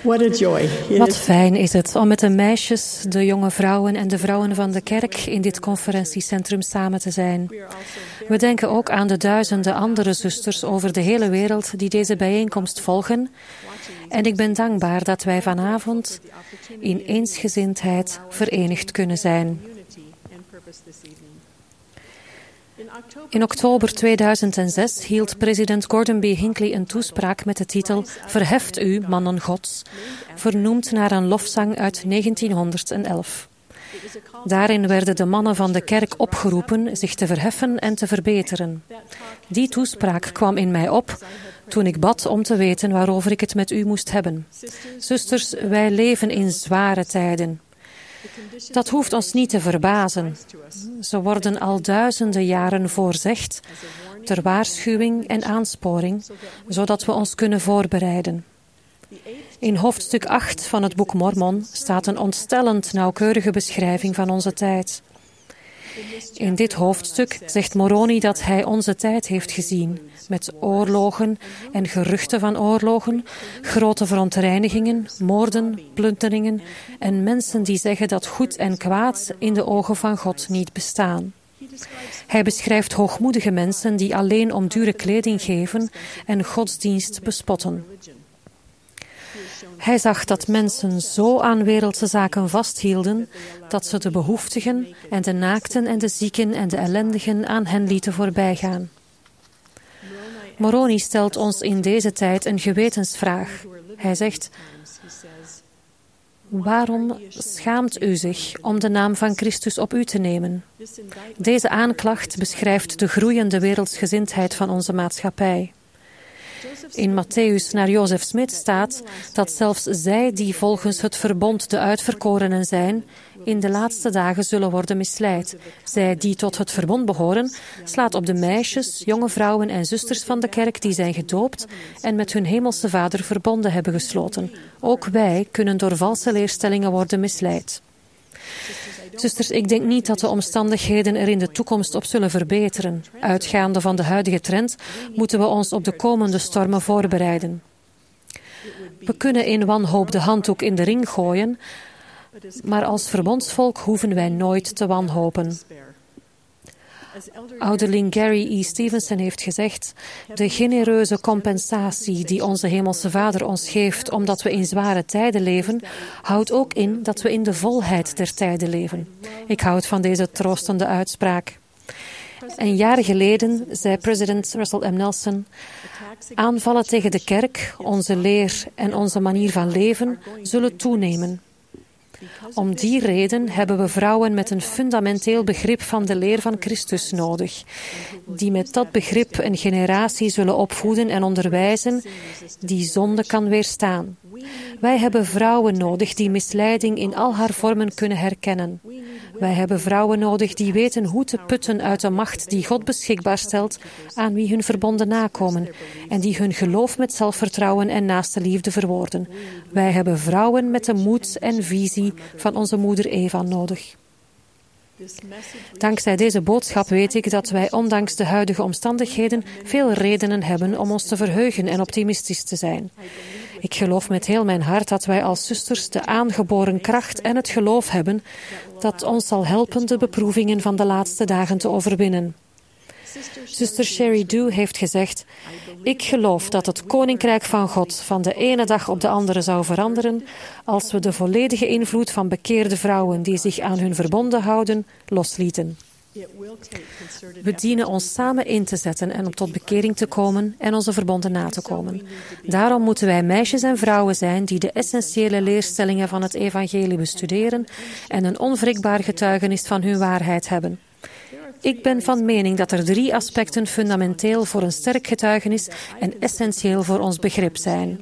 What a joy. It Wat is- fijn is het om met de meisjes, de jonge vrouwen en de vrouwen van de kerk in dit conferentiecentrum samen te zijn. We denken ook aan de duizenden andere zusters over de hele wereld die deze bijeenkomst volgen. En ik ben dankbaar dat wij vanavond in eensgezindheid verenigd kunnen zijn. In oktober tweeduizend zes hield president Gordon B. Hinckley een toespraak met de titel Verheft u, mannen Gods, vernoemd naar een lofzang uit negentienhonderdelf. Daarin werden de mannen van de kerk opgeroepen zich te verheffen en te verbeteren. Die toespraak kwam in mij op toen ik bad om te weten waarover ik het met u moest hebben. Zusters, wij leven in zware tijden. Dat hoeft ons niet te verbazen. Ze worden al duizenden jaren voorzegd, ter waarschuwing en aansporing, zodat we ons kunnen voorbereiden. In hoofdstuk acht van het boek Mormon staat een ontstellend nauwkeurige beschrijving van onze tijd. In dit hoofdstuk zegt Moroni dat hij onze tijd heeft gezien, met oorlogen en geruchten van oorlogen, grote verontreinigingen, moorden, plunderingen en mensen die zeggen dat goed en kwaad in de ogen van God niet bestaan. Hij beschrijft hoogmoedige mensen die alleen om dure kleding geven en godsdienst bespotten. Hij zag dat mensen zo aan wereldse zaken vasthielden dat ze de behoeftigen en de naakten en de zieken en de ellendigen aan hen lieten voorbijgaan. Moroni stelt ons in deze tijd een gewetensvraag. Hij zegt: waarom schaamt u zich om de naam van Christus op u te nemen? Deze aanklacht beschrijft de groeiende wereldsgezindheid van onze maatschappij. In Matthäus naar Jozef Smith staat dat zelfs zij die volgens het verbond de uitverkorenen zijn, in de laatste dagen zullen worden misleid. Zij die tot het verbond behoren, slaat op de meisjes, jonge vrouwen en zusters van de kerk die zijn gedoopt en met hun hemelse Vader verbonden hebben gesloten. Ook wij kunnen door valse leerstellingen worden misleid. Zusters, ik denk niet dat de omstandigheden er in de toekomst op zullen verbeteren. Uitgaande van de huidige trend moeten we ons op de komende stormen voorbereiden. We kunnen in wanhoop de handdoek in de ring gooien, maar als verbondsvolk hoeven wij nooit te wanhopen. Ouderling Gary E. Stevenson heeft gezegd: de genereuze compensatie die onze hemelse Vader ons geeft omdat we in zware tijden leven, houdt ook in dat we in de volheid der tijden leven. Ik houd van deze troostende uitspraak. En jaren geleden zei president Russell M. Nelson: aanvallen tegen de kerk, onze leer en onze manier van leven zullen toenemen. Om die reden hebben we vrouwen met een fundamenteel begrip van de leer van Christus nodig, die met dat begrip een generatie zullen opvoeden en onderwijzen die zonde kan weerstaan. Wij hebben vrouwen nodig die misleiding in al haar vormen kunnen herkennen. Wij hebben vrouwen nodig die weten hoe te putten uit de macht die God beschikbaar stelt aan wie hun verbonden nakomen en die hun geloof met zelfvertrouwen en naaste liefde verwoorden. Wij hebben vrouwen met de moed en visie van onze moeder Eva nodig. Dankzij deze boodschap weet ik dat wij ondanks de huidige omstandigheden veel redenen hebben om ons te verheugen en optimistisch te zijn. Ik geloof met heel mijn hart dat wij als zusters de aangeboren kracht en het geloof hebben dat ons zal helpen de beproevingen van de laatste dagen te overwinnen. Zuster Sherry Dew heeft gezegd: ik geloof dat het koninkrijk van God van de ene dag op de andere zou veranderen als we de volledige invloed van bekeerde vrouwen die zich aan hun verbonden houden, loslieten. We dienen ons samen in te zetten en om tot bekering te komen en onze verbonden na te komen. Daarom moeten wij meisjes en vrouwen zijn die de essentiële leerstellingen van het evangelie bestuderen en een onwrikbaar getuigenis van hun waarheid hebben. Ik ben van mening dat er drie aspecten fundamenteel voor een sterk getuigenis en essentieel voor ons begrip zijn.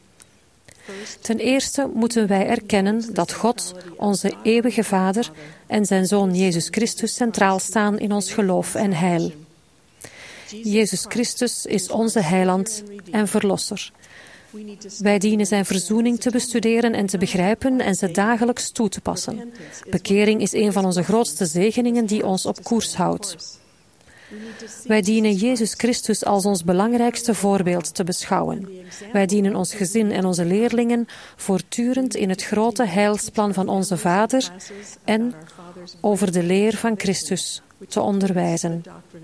Ten eerste moeten wij erkennen dat God, onze eeuwige Vader, en zijn Zoon Jezus Christus centraal staan in ons geloof en heil. Jezus Christus is onze heiland en verlosser. Wij dienen zijn verzoening te bestuderen en te begrijpen en ze dagelijks toe te passen. Bekering is een van onze grootste zegeningen die ons op koers houdt. Wij dienen Jezus Christus als ons belangrijkste voorbeeld te beschouwen. Wij dienen ons gezin en onze leerlingen voortdurend in het grote heilsplan van onze Vader en over de leer van Christus te onderwijzen.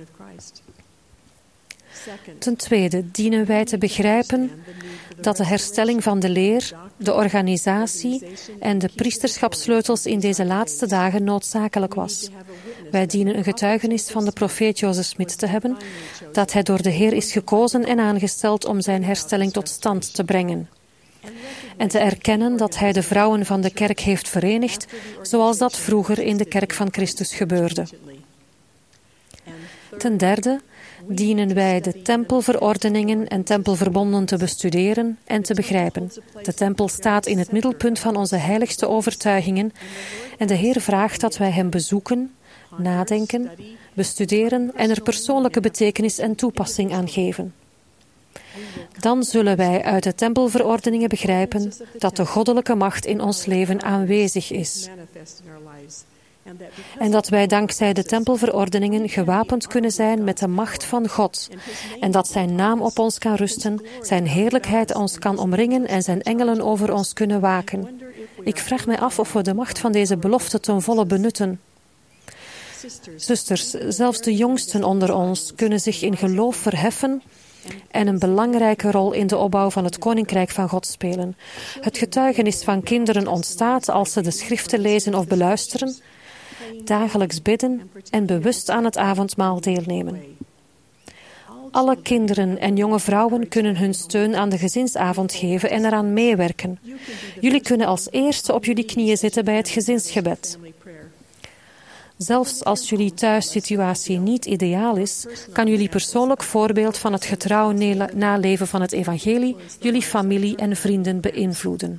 Ten tweede dienen wij te begrijpen dat de herstelling van de leer, de organisatie en de priesterschapssleutels in deze laatste dagen noodzakelijk was. Wij dienen een getuigenis van de profeet Jozef Smith te hebben, dat hij door de Heer is gekozen en aangesteld om zijn herstelling tot stand te brengen. En te erkennen dat hij de vrouwen van de kerk heeft verenigd, zoals dat vroeger in de kerk van Christus gebeurde. Ten derde dienen wij de tempelverordeningen en tempelverbonden te bestuderen en te begrijpen. De tempel staat in het middelpunt van onze heiligste overtuigingen en de Heer vraagt dat wij hem bezoeken, nadenken, bestuderen en er persoonlijke betekenis en toepassing aan geven. Dan zullen wij uit de tempelverordeningen begrijpen dat de goddelijke macht in ons leven aanwezig is. En dat wij dankzij de tempelverordeningen gewapend kunnen zijn met de macht van God. En dat zijn naam op ons kan rusten, zijn heerlijkheid ons kan omringen en zijn engelen over ons kunnen waken. Ik vraag mij af of we de macht van deze belofte ten volle benutten. Zusters, zelfs de jongsten onder ons kunnen zich in geloof verheffen en een belangrijke rol in de opbouw van het Koninkrijk van God spelen. Het getuigenis van kinderen ontstaat als ze de schriften lezen of beluisteren, dagelijks bidden en bewust aan het avondmaal deelnemen. Alle kinderen en jonge vrouwen kunnen hun steun aan de gezinsavond geven en eraan meewerken. Jullie kunnen als eerste op jullie knieën zitten bij het gezinsgebed. Zelfs als jullie thuissituatie niet ideaal is, kan jullie persoonlijk voorbeeld van het getrouw naleven van het evangelie jullie familie en vrienden beïnvloeden.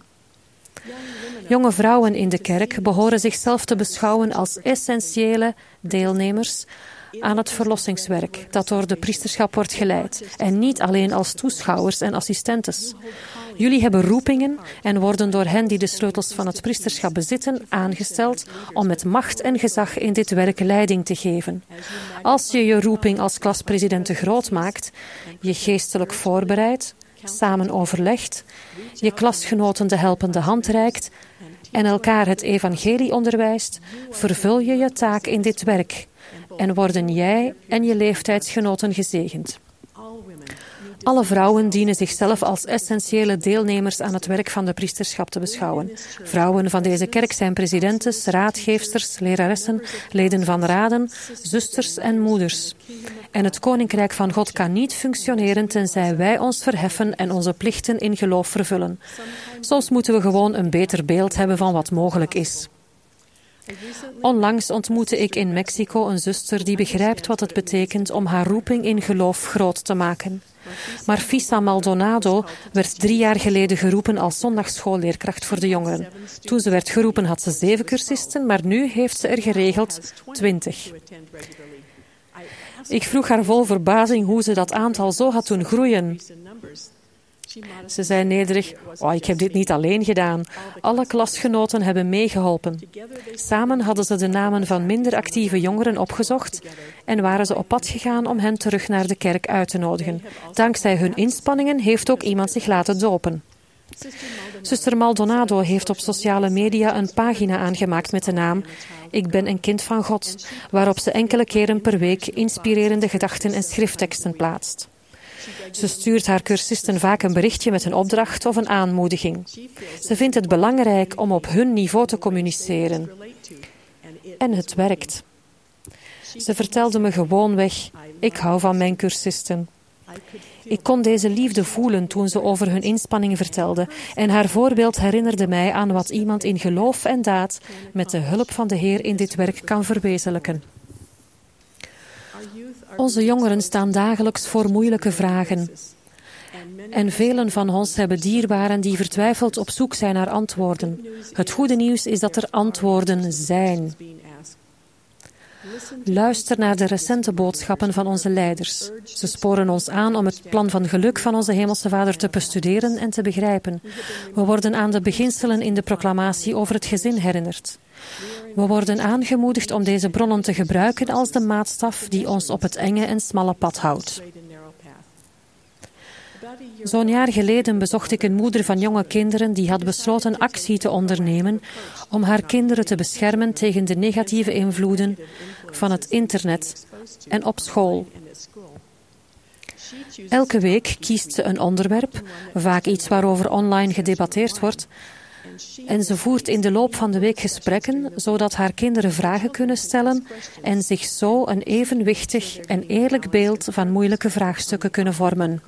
Jonge vrouwen in de kerk behoren zichzelf te beschouwen als essentiële deelnemers aan het verlossingswerk dat door de priesterschap wordt geleid en niet alleen als toeschouwers en assistentes. Jullie hebben roepingen en worden door hen die de sleutels van het priesterschap bezitten aangesteld om met macht en gezag in dit werk leiding te geven. Als je je roeping als klaspresident te groot maakt, je geestelijk voorbereidt, samen overlegt, je klasgenoten de helpende hand reikt en elkaar het evangelie onderwijst, vervul je je taak in dit werk en worden jij en je leeftijdsgenoten gezegend. Alle vrouwen dienen zichzelf als essentiële deelnemers aan het werk van de priesterschap te beschouwen. Vrouwen van deze kerk zijn presidentes, raadgeefsters, leraressen, leden van raden, zusters en moeders. En het Koninkrijk van God kan niet functioneren tenzij wij ons verheffen en onze plichten in geloof vervullen. Soms moeten we gewoon een beter beeld hebben van wat mogelijk is. Onlangs ontmoette ik in Mexico een zuster die begrijpt wat het betekent om haar roeping in geloof groot te maken. Marfisa Maldonado werd drie jaar geleden geroepen als zondagschoolleerkracht voor de jongeren. Toen ze werd geroepen had ze zeven cursisten, maar nu heeft ze er geregeld twintig. Ik vroeg haar vol verbazing hoe ze dat aantal zo had doen groeien. Ze zei nederig, oh, ik heb dit niet alleen gedaan. Alle klasgenoten hebben meegeholpen. Samen hadden ze de namen van minder actieve jongeren opgezocht en waren ze op pad gegaan om hen terug naar de kerk uit te nodigen. Dankzij hun inspanningen heeft ook iemand zich laten dopen. Zuster Maldonado heeft op sociale media een pagina aangemaakt met de naam Ik ben een kind van God, waarop ze enkele keren per week inspirerende gedachten en schriftteksten plaatst. Ze stuurt haar cursisten vaak een berichtje met een opdracht of een aanmoediging. Ze vindt het belangrijk om op hun niveau te communiceren. En het werkt. Ze vertelde me gewoonweg, ik hou van mijn cursisten. Ik kon deze liefde voelen toen ze over hun inspanningen vertelde en haar voorbeeld herinnerde mij aan wat iemand in geloof en daad met de hulp van de Heer in dit werk kan verwezenlijken. Onze jongeren staan dagelijks voor moeilijke vragen. En velen van ons hebben dierbaren die vertwijfeld op zoek zijn naar antwoorden. Het goede nieuws is dat er antwoorden zijn. Luister naar de recente boodschappen van onze leiders. Ze sporen ons aan om het plan van geluk van onze Hemelse Vader te bestuderen en te begrijpen. We worden aan de beginselen in de proclamatie over het gezin herinnerd. We worden aangemoedigd om deze bronnen te gebruiken als de maatstaf die ons op het enge en smalle pad houdt. Zo'n jaar geleden bezocht ik een moeder van jonge kinderen die had besloten actie te ondernemen om haar kinderen te beschermen tegen de negatieve invloeden van het internet en op school. Elke week kiest ze een onderwerp, vaak iets waarover online gedebatteerd wordt, en ze voert in de loop van de week gesprekken, zodat haar kinderen vragen kunnen stellen en zich zo een evenwichtig en eerlijk beeld van moeilijke vraagstukken kunnen vormen.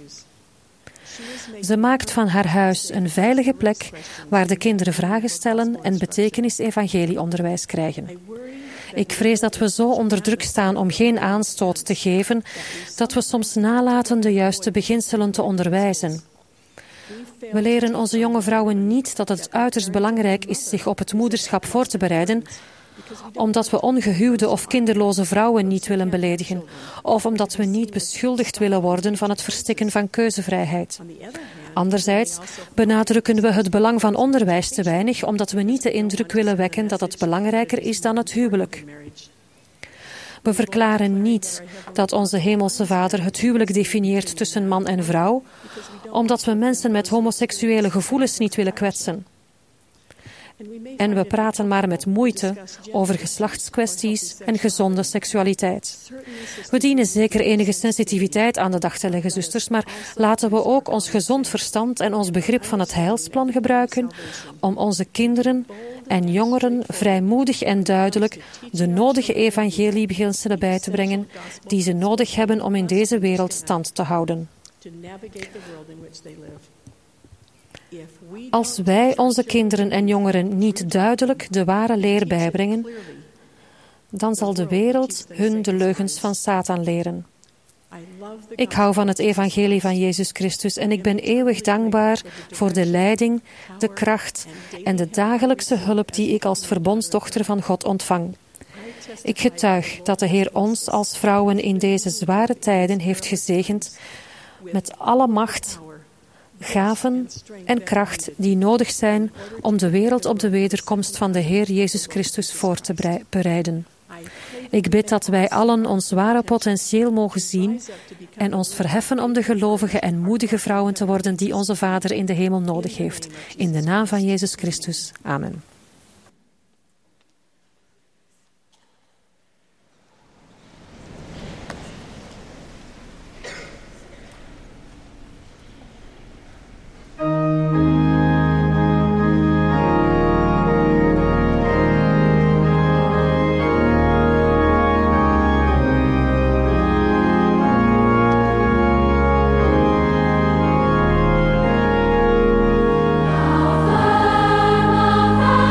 Ze maakt van haar huis een veilige plek waar de kinderen vragen stellen en betekenis-evangelieonderwijs krijgen. Ik vrees dat we zo onder druk staan om geen aanstoot te geven, dat we soms nalaten de juiste beginselen te onderwijzen. We leren onze jonge vrouwen niet dat het uiterst belangrijk is zich op het moederschap voor te bereiden, omdat we ongehuwde of kinderloze vrouwen niet willen beledigen, of omdat we niet beschuldigd willen worden van het verstikken van keuzevrijheid. Anderzijds benadrukken we het belang van onderwijs te weinig, omdat we niet de indruk willen wekken dat het belangrijker is dan het huwelijk. We verklaren niet dat onze Hemelse Vader het huwelijk definieert tussen man en vrouw, omdat we mensen met homoseksuele gevoelens niet willen kwetsen. En we praten maar met moeite over geslachtskwesties en gezonde seksualiteit. We dienen zeker enige sensitiviteit aan de dag te leggen, zusters, maar laten we ook ons gezond verstand en ons begrip van het heilsplan gebruiken om onze kinderen en jongeren vrijmoedig en duidelijk de nodige evangeliebeginselen bij te brengen die ze nodig hebben om in deze wereld stand te houden. Als wij onze kinderen en jongeren niet duidelijk de ware leer bijbrengen, dan zal de wereld hun de leugens van Satan leren. Ik hou van het evangelie van Jezus Christus en ik ben eeuwig dankbaar voor de leiding, de kracht en de dagelijkse hulp die ik als verbondsdochter van God ontvang. Ik getuig dat de Heer ons als vrouwen in deze zware tijden heeft gezegend met alle macht, gaven en kracht die nodig zijn om de wereld op de wederkomst van de Heer Jezus Christus voor te bereiden. Ik bid dat wij allen ons ware potentieel mogen zien en ons verheffen om de gelovige en moedige vrouwen te worden die onze Vader in de hemel nodig heeft. In de naam van Jezus Christus. Amen. Our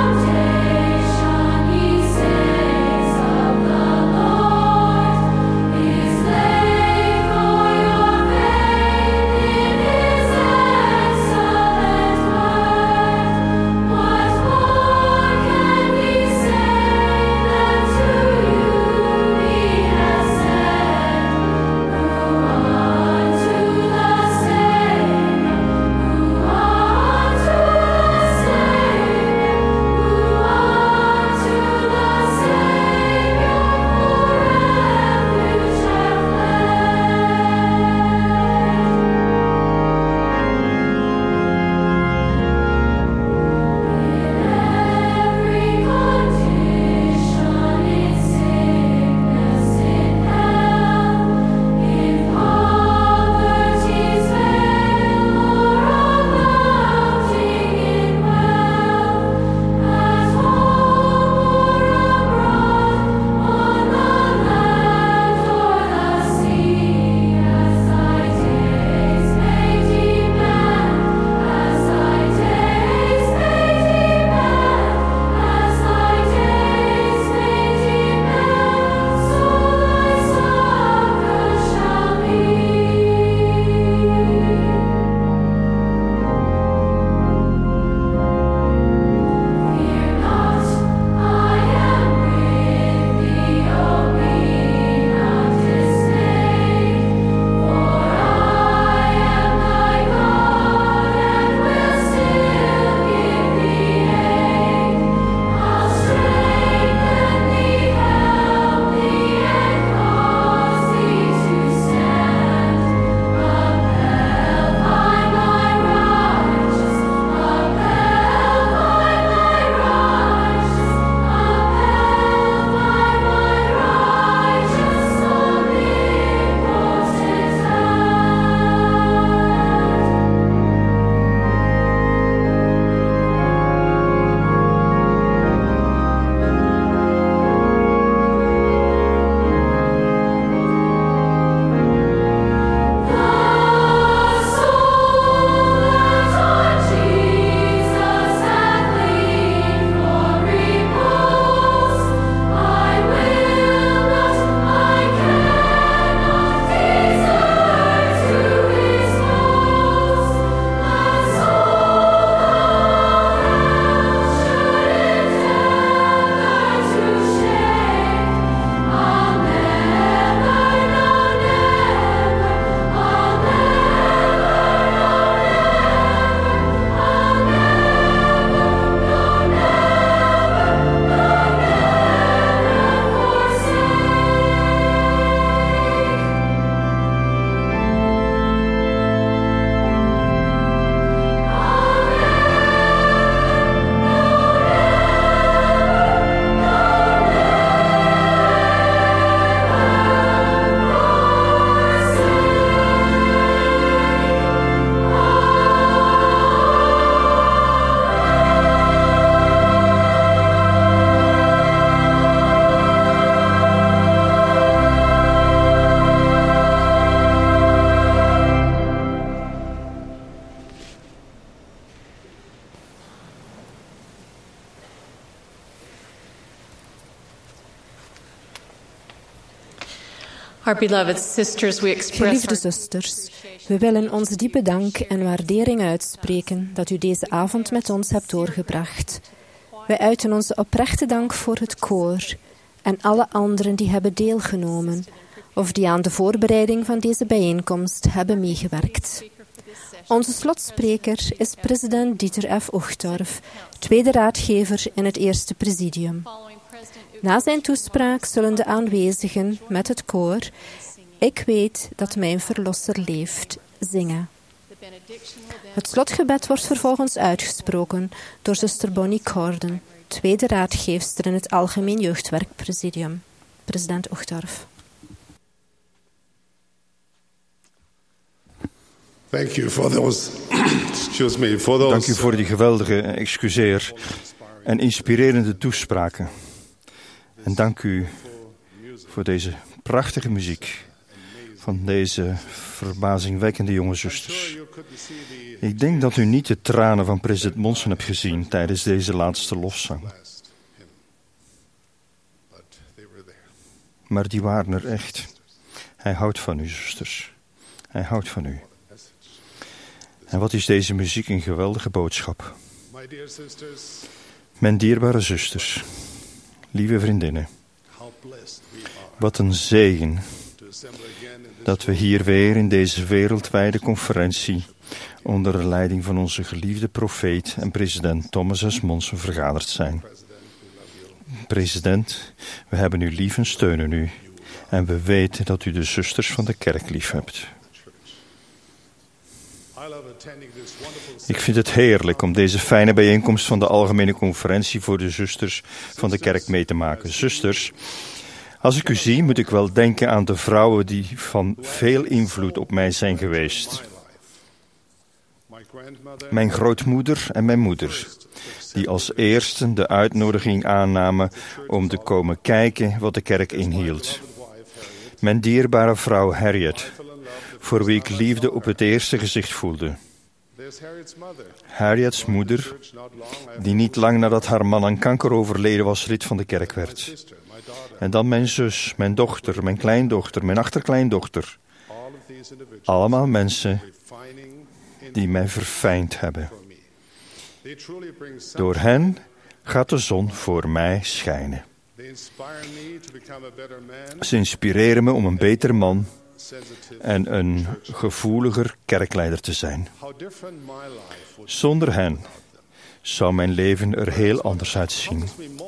Our beloved sisters, we express Geliefde our zusters, we willen onze diepe dank en waardering uitspreken dat u deze avond met ons hebt doorgebracht. Wij uiten onze oprechte dank voor het koor en alle anderen die hebben deelgenomen of die aan de voorbereiding van deze bijeenkomst hebben meegewerkt. Onze slotspreker is president Dieter F. Uchtdorf, tweede raadgever in het eerste presidium. Na zijn toespraak zullen de aanwezigen met het koor "Ik weet dat mijn verlosser leeft" zingen. Het slotgebed wordt vervolgens uitgesproken door zuster Bonnie Corden, tweede raadgeefster in het Algemeen Jeugdwerkpresidium. President Uchtdorf. Thank you for those, excuse me, for those, Dank u voor die geweldige, excuseer, en inspirerende toespraken. En dank u voor deze prachtige muziek van deze verbazingwekkende jonge zusters. Ik denk dat u niet de tranen van president Monson hebt gezien tijdens deze laatste lofzang. Maar die waren er echt. Hij houdt van u, zusters. Hij houdt van u. En wat is deze muziek een geweldige boodschap. Mijn dierbare zusters, lieve vriendinnen, wat een zegen dat we hier weer in deze wereldwijde conferentie onder de leiding van onze geliefde profeet en president Thomas S. Monson vergaderd zijn. President, we hebben u lief en steunen u en we weten dat u de zusters van de kerk lief hebt. Ik vind het heerlijk om deze fijne bijeenkomst van de Algemene Conferentie voor de zusters van de kerk mee te maken. Zusters, als ik u zie, moet ik wel denken aan de vrouwen die van veel invloed op mij zijn geweest. Mijn grootmoeder en mijn moeder, die als eersten de uitnodiging aannamen om te komen kijken wat de kerk inhield. Mijn dierbare vrouw Harriet, voor wie ik liefde op het eerste gezicht voelde. Harriet's moeder, die niet lang nadat haar man aan kanker overleden was, lid van de kerk werd. En dan mijn zus, mijn dochter, mijn kleindochter, mijn achterkleindochter. Allemaal mensen die mij verfijnd hebben. Door hen gaat de zon voor mij schijnen. Ze inspireren me om een beter man en een gevoeliger kerkleider te zijn. Zonder hen zou mijn leven er heel anders uitzien.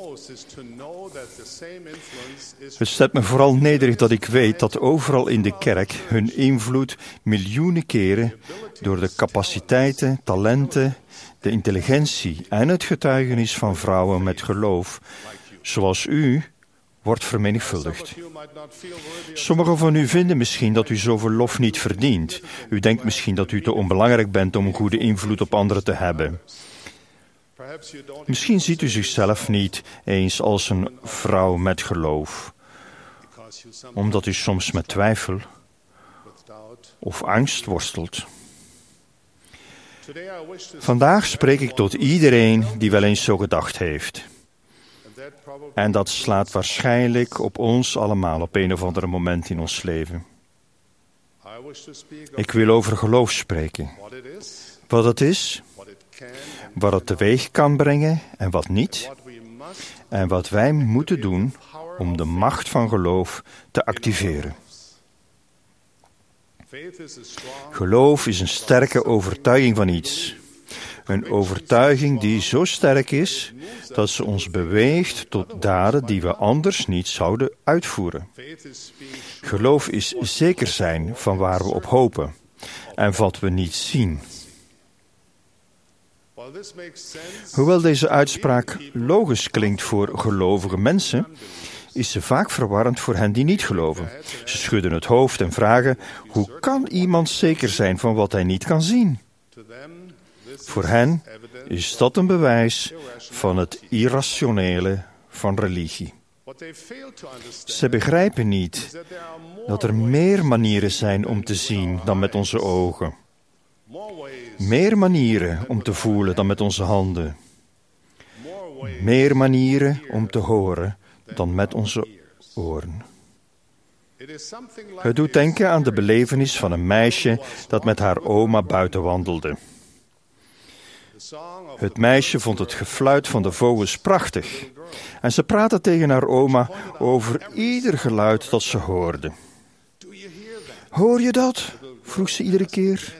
Het zet me vooral nederig dat ik weet dat overal in de kerk hun invloed miljoenen keren door de capaciteiten, talenten, de intelligentie en het getuigenis van vrouwen met geloof, zoals u, wordt vermenigvuldigd. Sommigen van u vinden misschien dat u zoveel lof niet verdient. U denkt misschien dat u te onbelangrijk bent om een goede invloed op anderen te hebben. Misschien ziet u zichzelf niet eens als een vrouw met geloof, omdat u soms met twijfel of angst worstelt. Vandaag spreek ik tot iedereen die wel eens zo gedacht heeft. En dat slaat waarschijnlijk op ons allemaal op een of ander moment in ons leven. Ik wil over geloof spreken. Wat het is, wat het teweeg kan brengen en wat niet. En wat wij moeten doen om de macht van geloof te activeren. Geloof is een sterke overtuiging van iets. Een overtuiging die zo sterk is dat ze ons beweegt tot daden die we anders niet zouden uitvoeren. Geloof is zeker zijn van waar we op hopen en wat we niet zien. Hoewel deze uitspraak logisch klinkt voor gelovige mensen, is ze vaak verwarrend voor hen die niet geloven. Ze schudden het hoofd en vragen: hoe kan iemand zeker zijn van wat hij niet kan zien? Voor hen is dat een bewijs van het irrationele van religie. Ze begrijpen niet dat er meer manieren zijn om te zien dan met onze ogen. Meer manieren om te voelen dan met onze handen. Meer manieren om te horen dan met onze oren. Het doet denken aan de belevenis van een meisje dat met haar oma buiten wandelde. Het meisje vond het gefluit van de vogels prachtig en ze praatte tegen haar oma over ieder geluid dat ze hoorde. Hoor je dat? Vroeg ze iedere keer.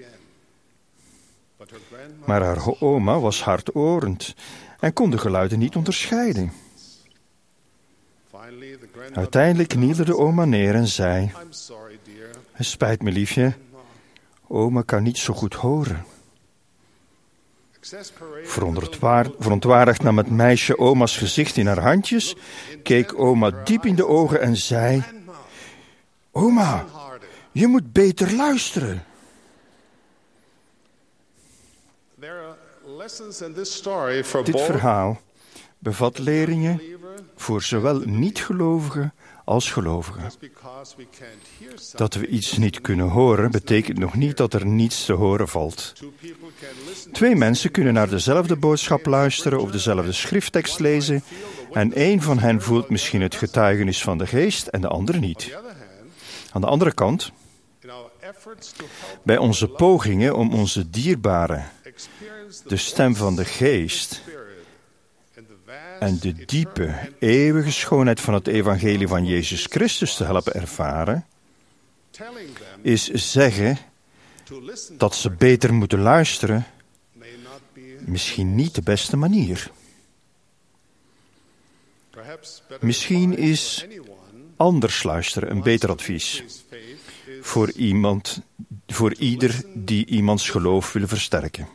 Maar haar oma was hardorend en kon de geluiden niet onderscheiden. Uiteindelijk knielde de oma neer en zei: het spijt me, liefje, oma kan niet zo goed horen. Verontwaardigd nam het meisje oma's gezicht in haar handjes, keek oma diep in de ogen en zei: oma, je moet beter luisteren. Dit verhaal bevat leringen voor zowel niet-gelovigen als gelovigen. Dat we iets niet kunnen horen, betekent nog niet dat er niets te horen valt. Twee mensen kunnen naar dezelfde boodschap luisteren of dezelfde schrifttekst lezen en één van hen voelt misschien het getuigenis van de geest en de andere niet. Aan de andere kant, bij onze pogingen om onze dierbare, de stem van de geest en de diepe, eeuwige schoonheid van het evangelie van Jezus Christus te helpen ervaren, is zeggen dat ze beter moeten luisteren misschien niet de beste manier. Misschien is anders luisteren een beter advies voor iemand, voor ieder die iemands geloof wil versterken.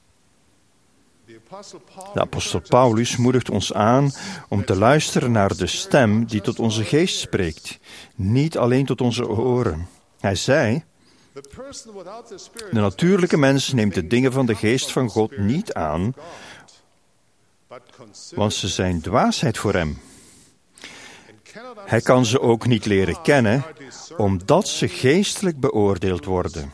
De apostel Paulus moedigt ons aan om te luisteren naar de stem die tot onze geest spreekt, niet alleen tot onze oren. Hij zei: de natuurlijke mens neemt de dingen van de geest van God niet aan, want ze zijn dwaasheid voor hem. Hij kan ze ook niet leren kennen, omdat ze geestelijk beoordeeld worden.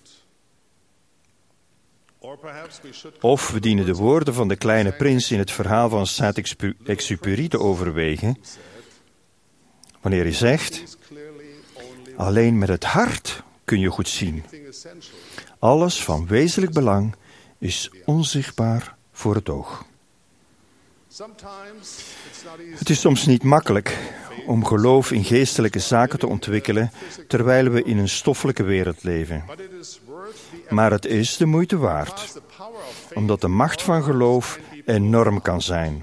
Of we dienen de woorden van de kleine prins in het verhaal van Saint-Exupéry te overwegen, wanneer hij zegt: alleen met het hart kun je goed zien. Alles van wezenlijk belang is onzichtbaar voor het oog. Het is soms niet makkelijk om geloof in geestelijke zaken te ontwikkelen terwijl we in een stoffelijke wereld leven. Maar het is de moeite waard, omdat de macht van geloof enorm kan zijn.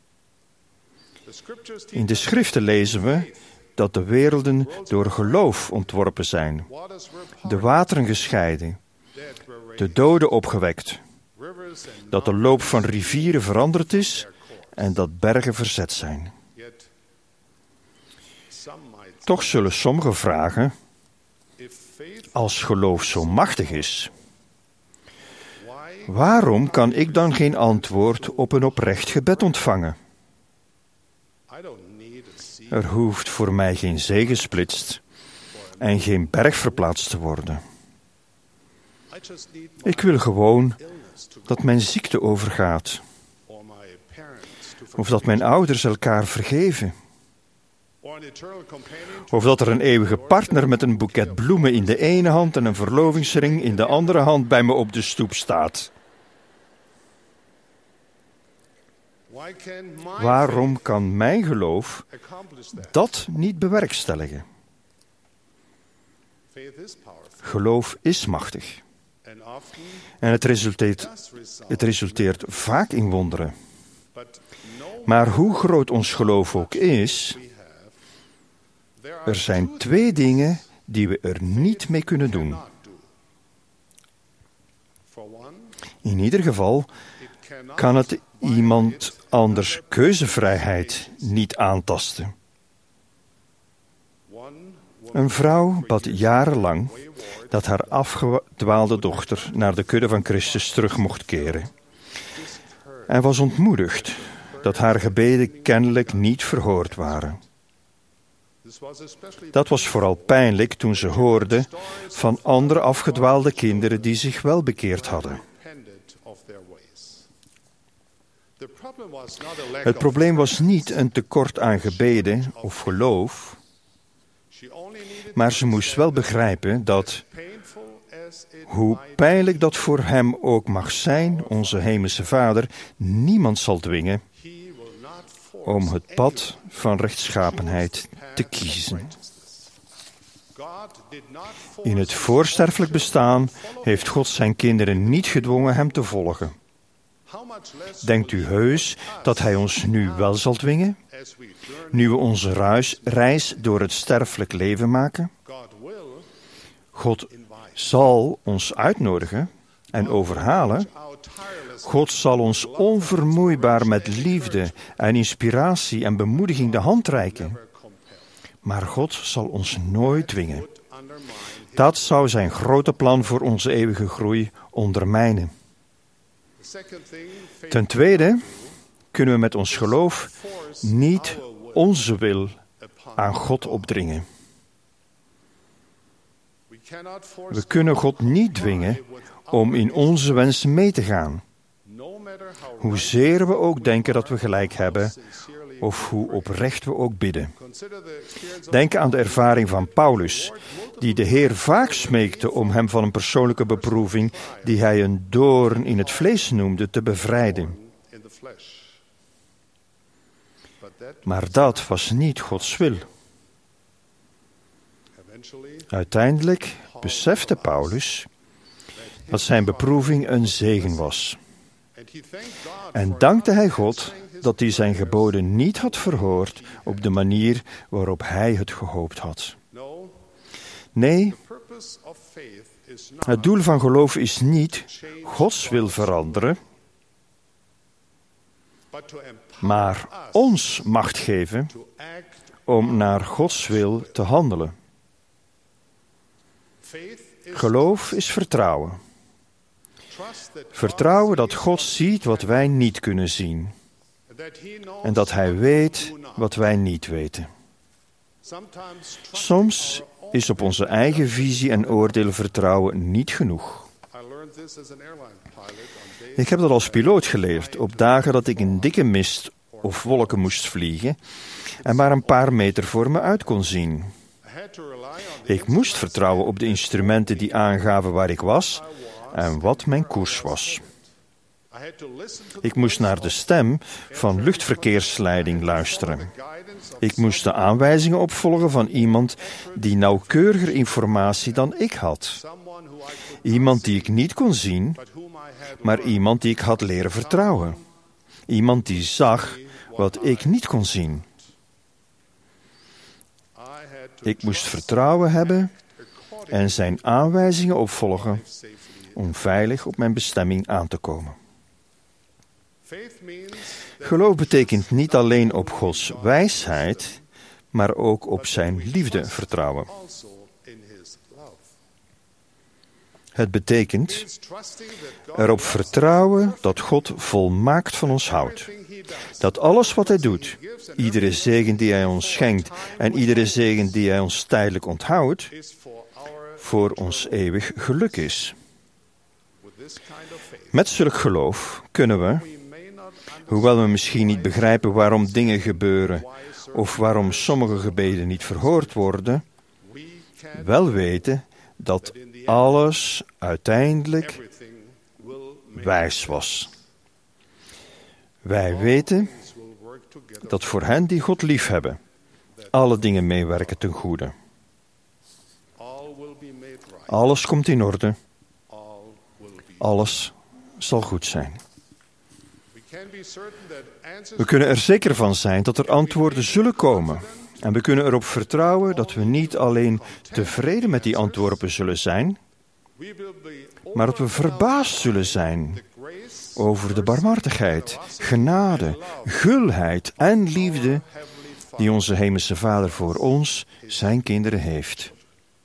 In de schriften lezen we dat de werelden door geloof ontworpen zijn, de wateren gescheiden, de doden opgewekt, dat de loop van rivieren veranderd is en dat bergen verzet zijn. Toch zullen sommigen vragen: als geloof zo machtig is, waarom kan ik dan geen antwoord op een oprecht gebed ontvangen? Er hoeft voor mij geen zee gesplitst en geen berg verplaatst te worden. Ik wil gewoon dat mijn ziekte overgaat, of dat mijn ouders elkaar vergeven, of dat er een eeuwige partner met een boeket bloemen in de ene hand en een verlovingsring in de andere hand bij me op de stoep staat. Waarom kan mijn geloof dat niet bewerkstelligen? Geloof is machtig. En het resulteert, het resulteert vaak in wonderen. Maar hoe groot ons geloof ook is, er zijn twee dingen die we er niet mee kunnen doen. In ieder geval kan het iemand anders keuzevrijheid niet aantasten. Een vrouw bad jarenlang dat haar afgedwaalde dochter naar de kudde van Christus terug mocht keren. En was ontmoedigd dat haar gebeden kennelijk niet verhoord waren. Dat was vooral pijnlijk toen ze hoorde van andere afgedwaalde kinderen die zich wel bekeerd hadden. Het probleem was niet een tekort aan gebeden of geloof. Maar ze moest wel begrijpen dat, hoe pijnlijk dat voor hem ook mag zijn, onze hemelse Vader niemand zal dwingen om het pad van rechtschapenheid te kiezen. In het voorsterfelijk bestaan heeft God zijn kinderen niet gedwongen hem te volgen. Denkt u heus dat hij ons nu wel zal dwingen, nu we onze ruis, reis door het sterfelijk leven maken? God zal ons uitnodigen en overhalen. God zal ons onvermoeibaar met liefde en inspiratie en bemoediging de hand reiken. Maar God zal ons nooit dwingen. Dat zou zijn grote plan voor onze eeuwige groei ondermijnen. Ten tweede kunnen we met ons geloof niet onze wil aan God opdringen. We kunnen God niet dwingen om in onze wensen mee te gaan. Hoezeer we ook denken dat we gelijk hebben, of hoe oprecht we ook bidden. Denk aan de ervaring van Paulus, die de Heer vaak smeekte om hem van een persoonlijke beproeving, die hij een doorn in het vlees noemde, te bevrijden. Maar dat was niet Gods wil. Uiteindelijk besefte Paulus dat zijn beproeving een zegen was. En dankte hij God dat hij zijn geboden niet had verhoord op de manier waarop hij het gehoopt had. Nee, het doel van geloof is niet Gods wil veranderen, maar ons macht geven om naar Gods wil te handelen. Geloof is vertrouwen. Vertrouwen dat God ziet wat wij niet kunnen zien. En dat Hij weet wat wij niet weten. Soms is op onze eigen visie en oordeel vertrouwen niet genoeg. Ik heb dat als piloot geleerd op dagen dat ik in dikke mist of wolken moest vliegen en maar een paar meter voor me uit kon zien. Ik moest vertrouwen op de instrumenten die aangaven waar ik was en wat mijn koers was. Ik moest naar de stem van luchtverkeersleiding luisteren. Ik moest de aanwijzingen opvolgen van iemand die nauwkeuriger informatie dan ik had. Iemand die ik niet kon zien, maar iemand die ik had leren vertrouwen. Iemand die zag wat ik niet kon zien. Ik moest vertrouwen hebben en zijn aanwijzingen opvolgen om veilig op mijn bestemming aan te komen. Geloof betekent niet alleen op Gods wijsheid, maar ook op zijn liefde vertrouwen. Het betekent erop vertrouwen dat God volmaakt van ons houdt. Dat alles wat Hij doet, iedere zegen die Hij ons schenkt en iedere zegen die Hij ons tijdelijk onthoudt, voor ons eeuwig geluk is. Met zulk geloof kunnen we, hoewel we misschien niet begrijpen waarom dingen gebeuren of waarom sommige gebeden niet verhoord worden, wel weten dat alles uiteindelijk wijs was. Wij weten dat voor hen die God liefhebben, alle dingen meewerken ten goede. Alles komt in orde. Alles zal goed zijn. We kunnen er zeker van zijn dat er antwoorden zullen komen. En we kunnen erop vertrouwen dat we niet alleen tevreden met die antwoorden zullen zijn, maar dat we verbaasd zullen zijn over de barmhartigheid, genade, gulheid en liefde die onze hemelse Vader voor ons, zijn kinderen, heeft.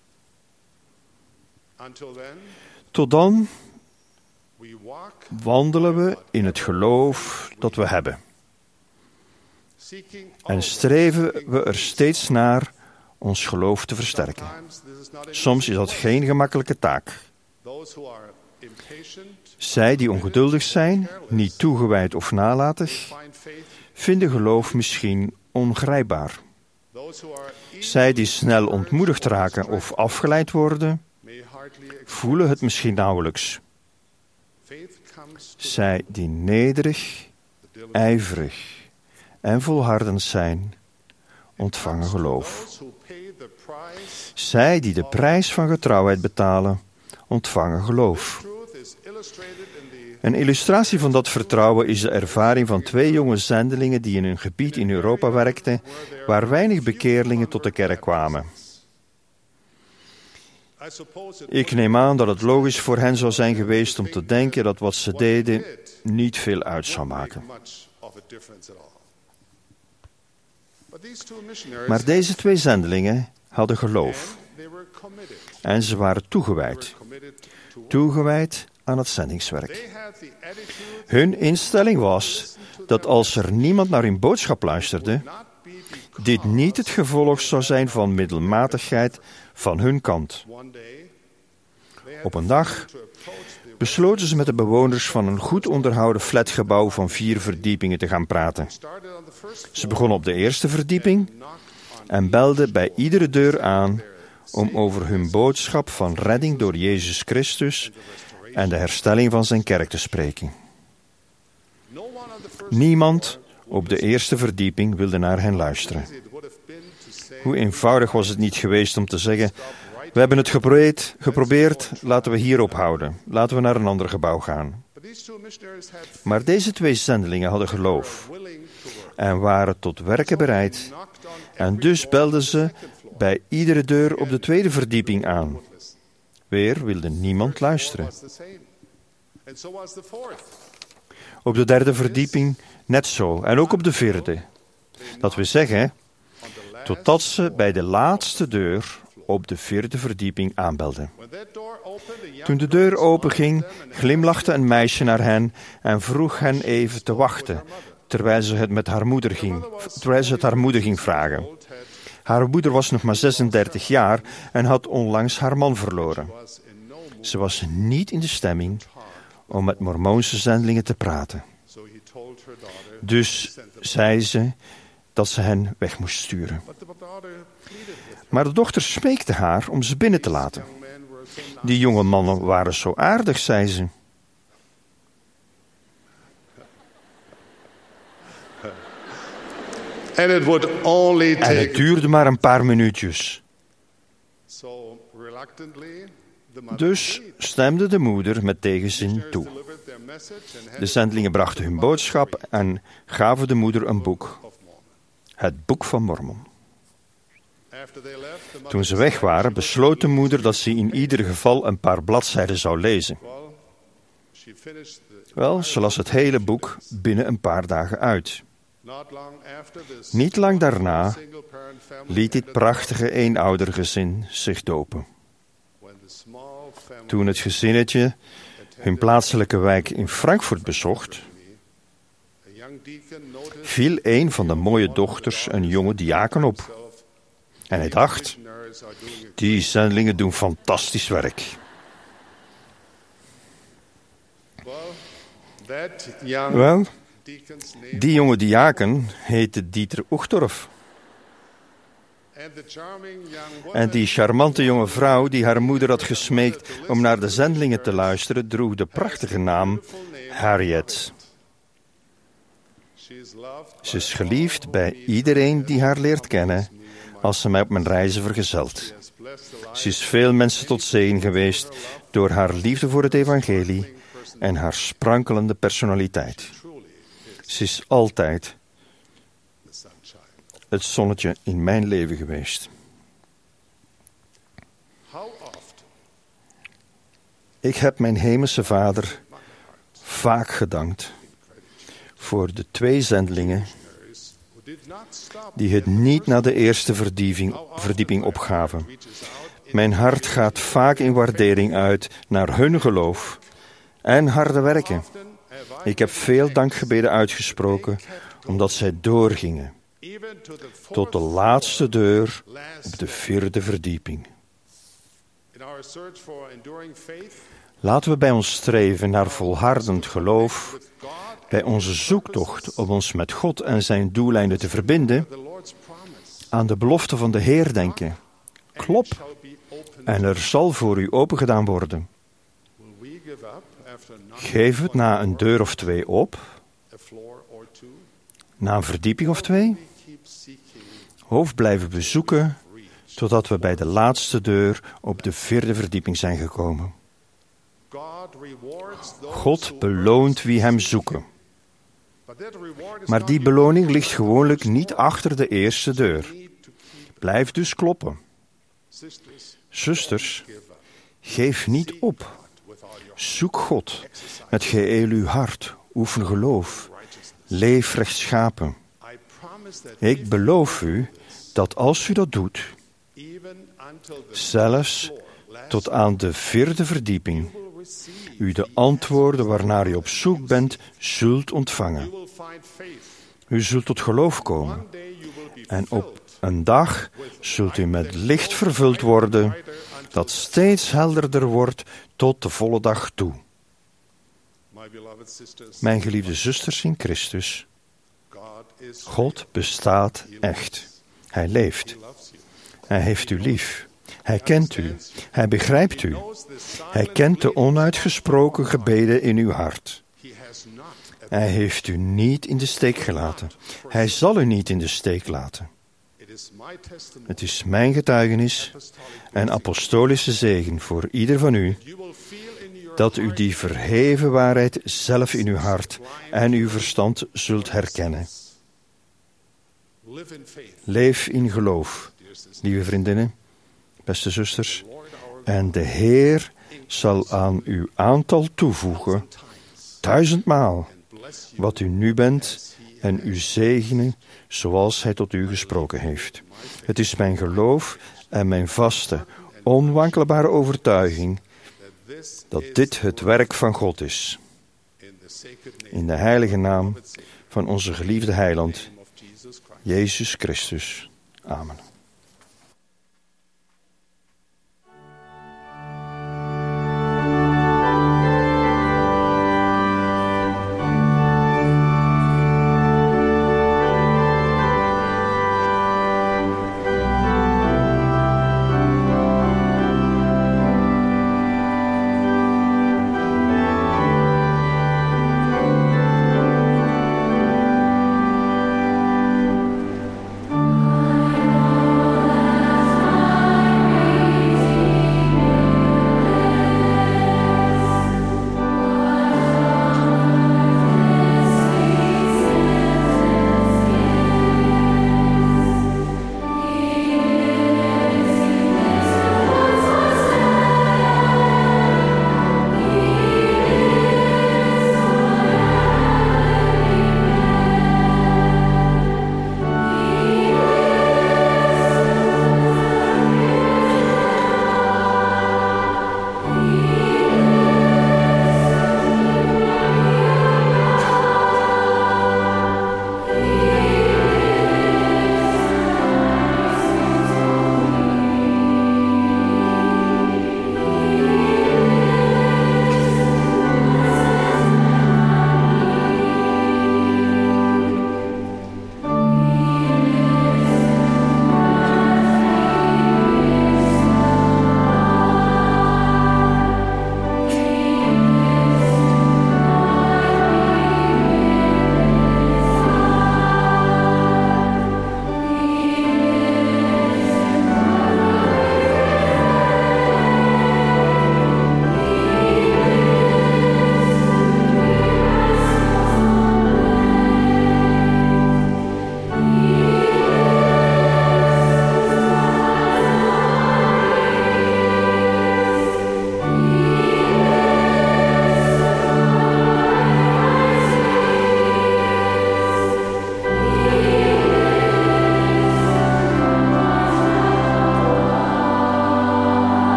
Tot dan wandelen we in het geloof dat we hebben. En streven we er steeds naar ons geloof te versterken. Soms is dat geen gemakkelijke taak. Zij die ongeduldig zijn, niet toegewijd of nalatig, vinden geloof misschien ongrijpbaar. Zij die snel ontmoedigd raken of afgeleid worden, voelen het misschien nauwelijks. Zij die nederig, ijverig en volhardend zijn, ontvangen geloof. Zij die de prijs van getrouwheid betalen, ontvangen geloof. Een illustratie van dat vertrouwen is de ervaring van twee jonge zendelingen die in een gebied in Europa werkten waar weinig bekeerlingen tot de kerk kwamen. Ik neem aan dat het logisch voor hen zou zijn geweest om te denken dat wat ze deden niet veel uit zou maken. Maar deze twee zendelingen hadden geloof. En ze waren toegewijd. Toegewijd aan het zendingswerk. Hun instelling was dat als er niemand naar hun boodschap luisterde, dit niet het gevolg zou zijn van middelmatigheid van hun kant. Op een dag besloten ze met de bewoners van een goed onderhouden flatgebouw van vier verdiepingen te gaan praten. Ze begonnen op de eerste verdieping en belden bij iedere deur aan om over hun boodschap van redding door Jezus Christus en de herstelling van zijn kerk te spreken. Niemand op de eerste verdieping wilde naar hen luisteren. Hoe eenvoudig was het niet geweest om te zeggen: we hebben het geprobeerd, geprobeerd, laten we hier ophouden. Laten we naar een ander gebouw gaan. Maar deze twee zendelingen hadden geloof en waren tot werken bereid. En dus belden ze bij iedere deur op de tweede verdieping aan. Weer wilde niemand luisteren. Op de derde verdieping net zo, en ook op de vierde. Dat wil zeggen, totdat ze bij de laatste deur op de vierde verdieping aanbelden. Toen de deur openging, glimlachte een meisje naar hen en vroeg hen even te wachten, terwijl ze het met haar moeder ging, terwijl ze het haar moeder ging vragen. Haar moeder was nog maar zesendertig jaar en had onlangs haar man verloren. Ze was niet in de stemming om met Mormoonse zendelingen te praten. Dus zei ze dat ze hen weg moest sturen. Maar de dochter smeekte haar om ze binnen te laten. Die jonge mannen waren zo aardig, zei ze. And it would only take... En het duurde maar een paar minuutjes. Dus stemde de moeder met tegenzin toe. De zendelingen brachten hun boodschap en gaven de moeder een boek. Het Boek van Mormon. Toen ze weg waren, besloot de moeder dat ze in ieder geval een paar bladzijden zou lezen. Wel, ze las het hele boek binnen een paar dagen uit. Niet lang daarna liet dit prachtige eenoudergezin zich dopen. Toen het gezinnetje hun plaatselijke wijk in Frankfurt bezocht, viel een van de mooie dochters een jonge diaken op. En hij dacht, die zendelingen doen fantastisch werk. Wel, die jonge diaken heette Dieter Uchtdorf. En die charmante jonge vrouw die haar moeder had gesmeekt om naar de zendelingen te luisteren, droeg de prachtige naam Harriet. Ze is geliefd bij iedereen die haar leert kennen als ze mij op mijn reizen vergezelt. Ze is veel mensen tot zegen geweest door haar liefde voor het evangelie en haar sprankelende personaliteit. Ze is altijd het zonnetje in mijn leven geweest. Ik heb mijn hemelse Vader vaak gedankt voor de twee zendelingen die het niet naar de eerste verdieping, verdieping opgaven. Mijn hart gaat vaak in waardering uit naar hun geloof en harde werken. Ik heb veel dankgebeden uitgesproken omdat zij doorgingen tot de laatste deur op de vierde verdieping. Laten we bij ons streven naar volhardend geloof, bij onze zoektocht om ons met God en zijn doeleinden te verbinden, aan de belofte van de Heer denken. Klop, en er zal voor u opengedaan worden. Geef het na een deur of twee op, na een verdieping of twee, of blijven we zoeken totdat we bij de laatste deur op de vierde verdieping zijn gekomen. God beloont wie hem zoeken. Maar die beloning ligt gewoonlijk niet achter de eerste deur. Blijf dus kloppen. Zusters, geef niet op. Zoek God met geheel uw hart. Oefen geloof. Leef rechtschapen. Ik beloof u dat als u dat doet, zelfs tot aan de vierde verdieping, u de antwoorden waarnaar u op zoek bent, zult ontvangen. U zult tot geloof komen. En op een dag zult u met licht vervuld worden, dat steeds helderder wordt tot de volle dag toe. Mijn geliefde zusters in Christus, God bestaat echt. Hij leeft. Hij heeft u lief. Hij kent u. Hij begrijpt u. Hij kent de onuitgesproken gebeden in uw hart. Hij heeft u niet in de steek gelaten. Hij zal u niet in de steek laten. Het is mijn getuigenis en apostolische zegen voor ieder van u, dat u die verheven waarheid zelf in uw hart en uw verstand zult herkennen. Leef in geloof, lieve vriendinnen, beste zusters, en de Heer zal aan uw aantal toevoegen, duizendmaal, wat u nu bent, en u zegenen zoals Hij tot u gesproken heeft. Het is mijn geloof en mijn vaste, onwankelbare overtuiging dat dit het werk van God is. In de heilige naam van onze geliefde heiland, Jezus Christus. Amen. I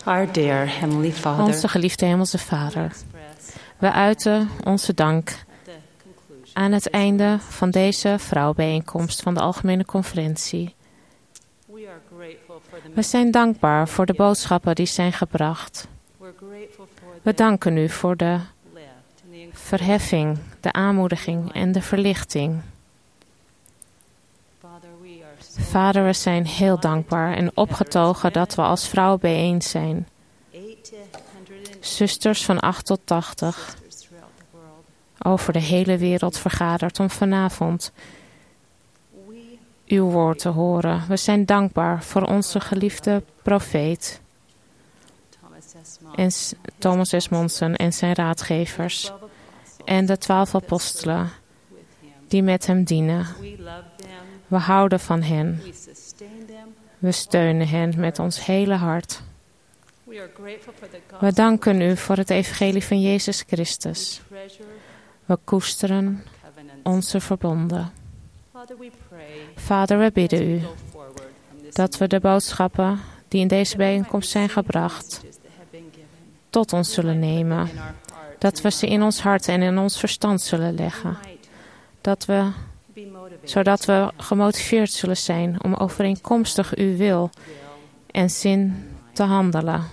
Our dear Heavenly Father, Onze geliefde Hemelse Vader, we uiten onze dank aan het einde van deze vrouwenbijeenkomst van de Algemene Conferentie. We zijn dankbaar voor de boodschappen die zijn gebracht. We danken u voor de verheffing, de aanmoediging en de verlichting. Vader, we zijn heel dankbaar en opgetogen dat we als vrouwen bijeen zijn. Zusters van acht tot tachtig over de hele wereld vergaderd om vanavond uw woord te horen. We zijn dankbaar voor onze geliefde profeet en Thomas S. Monson en zijn raadgevers en de twaalf apostelen die met hem dienen. We houden van hen. We steunen hen met ons hele hart. We danken u voor het evangelie van Jezus Christus. We koesteren onze verbonden. Vader, we bidden u dat we de boodschappen die in deze bijeenkomst zijn gebracht tot ons zullen nemen. Dat we ze in ons hart en in ons verstand zullen leggen. Dat we, zodat we gemotiveerd zullen zijn om overeenkomstig uw wil en zin te handelen.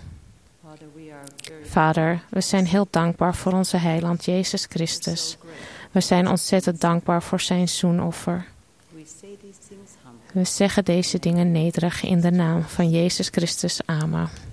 Vader, we zijn heel dankbaar voor onze heiland Jezus Christus. We zijn ontzettend dankbaar voor zijn zoenoffer. We zeggen deze dingen nederig in de naam van Jezus Christus. Amen.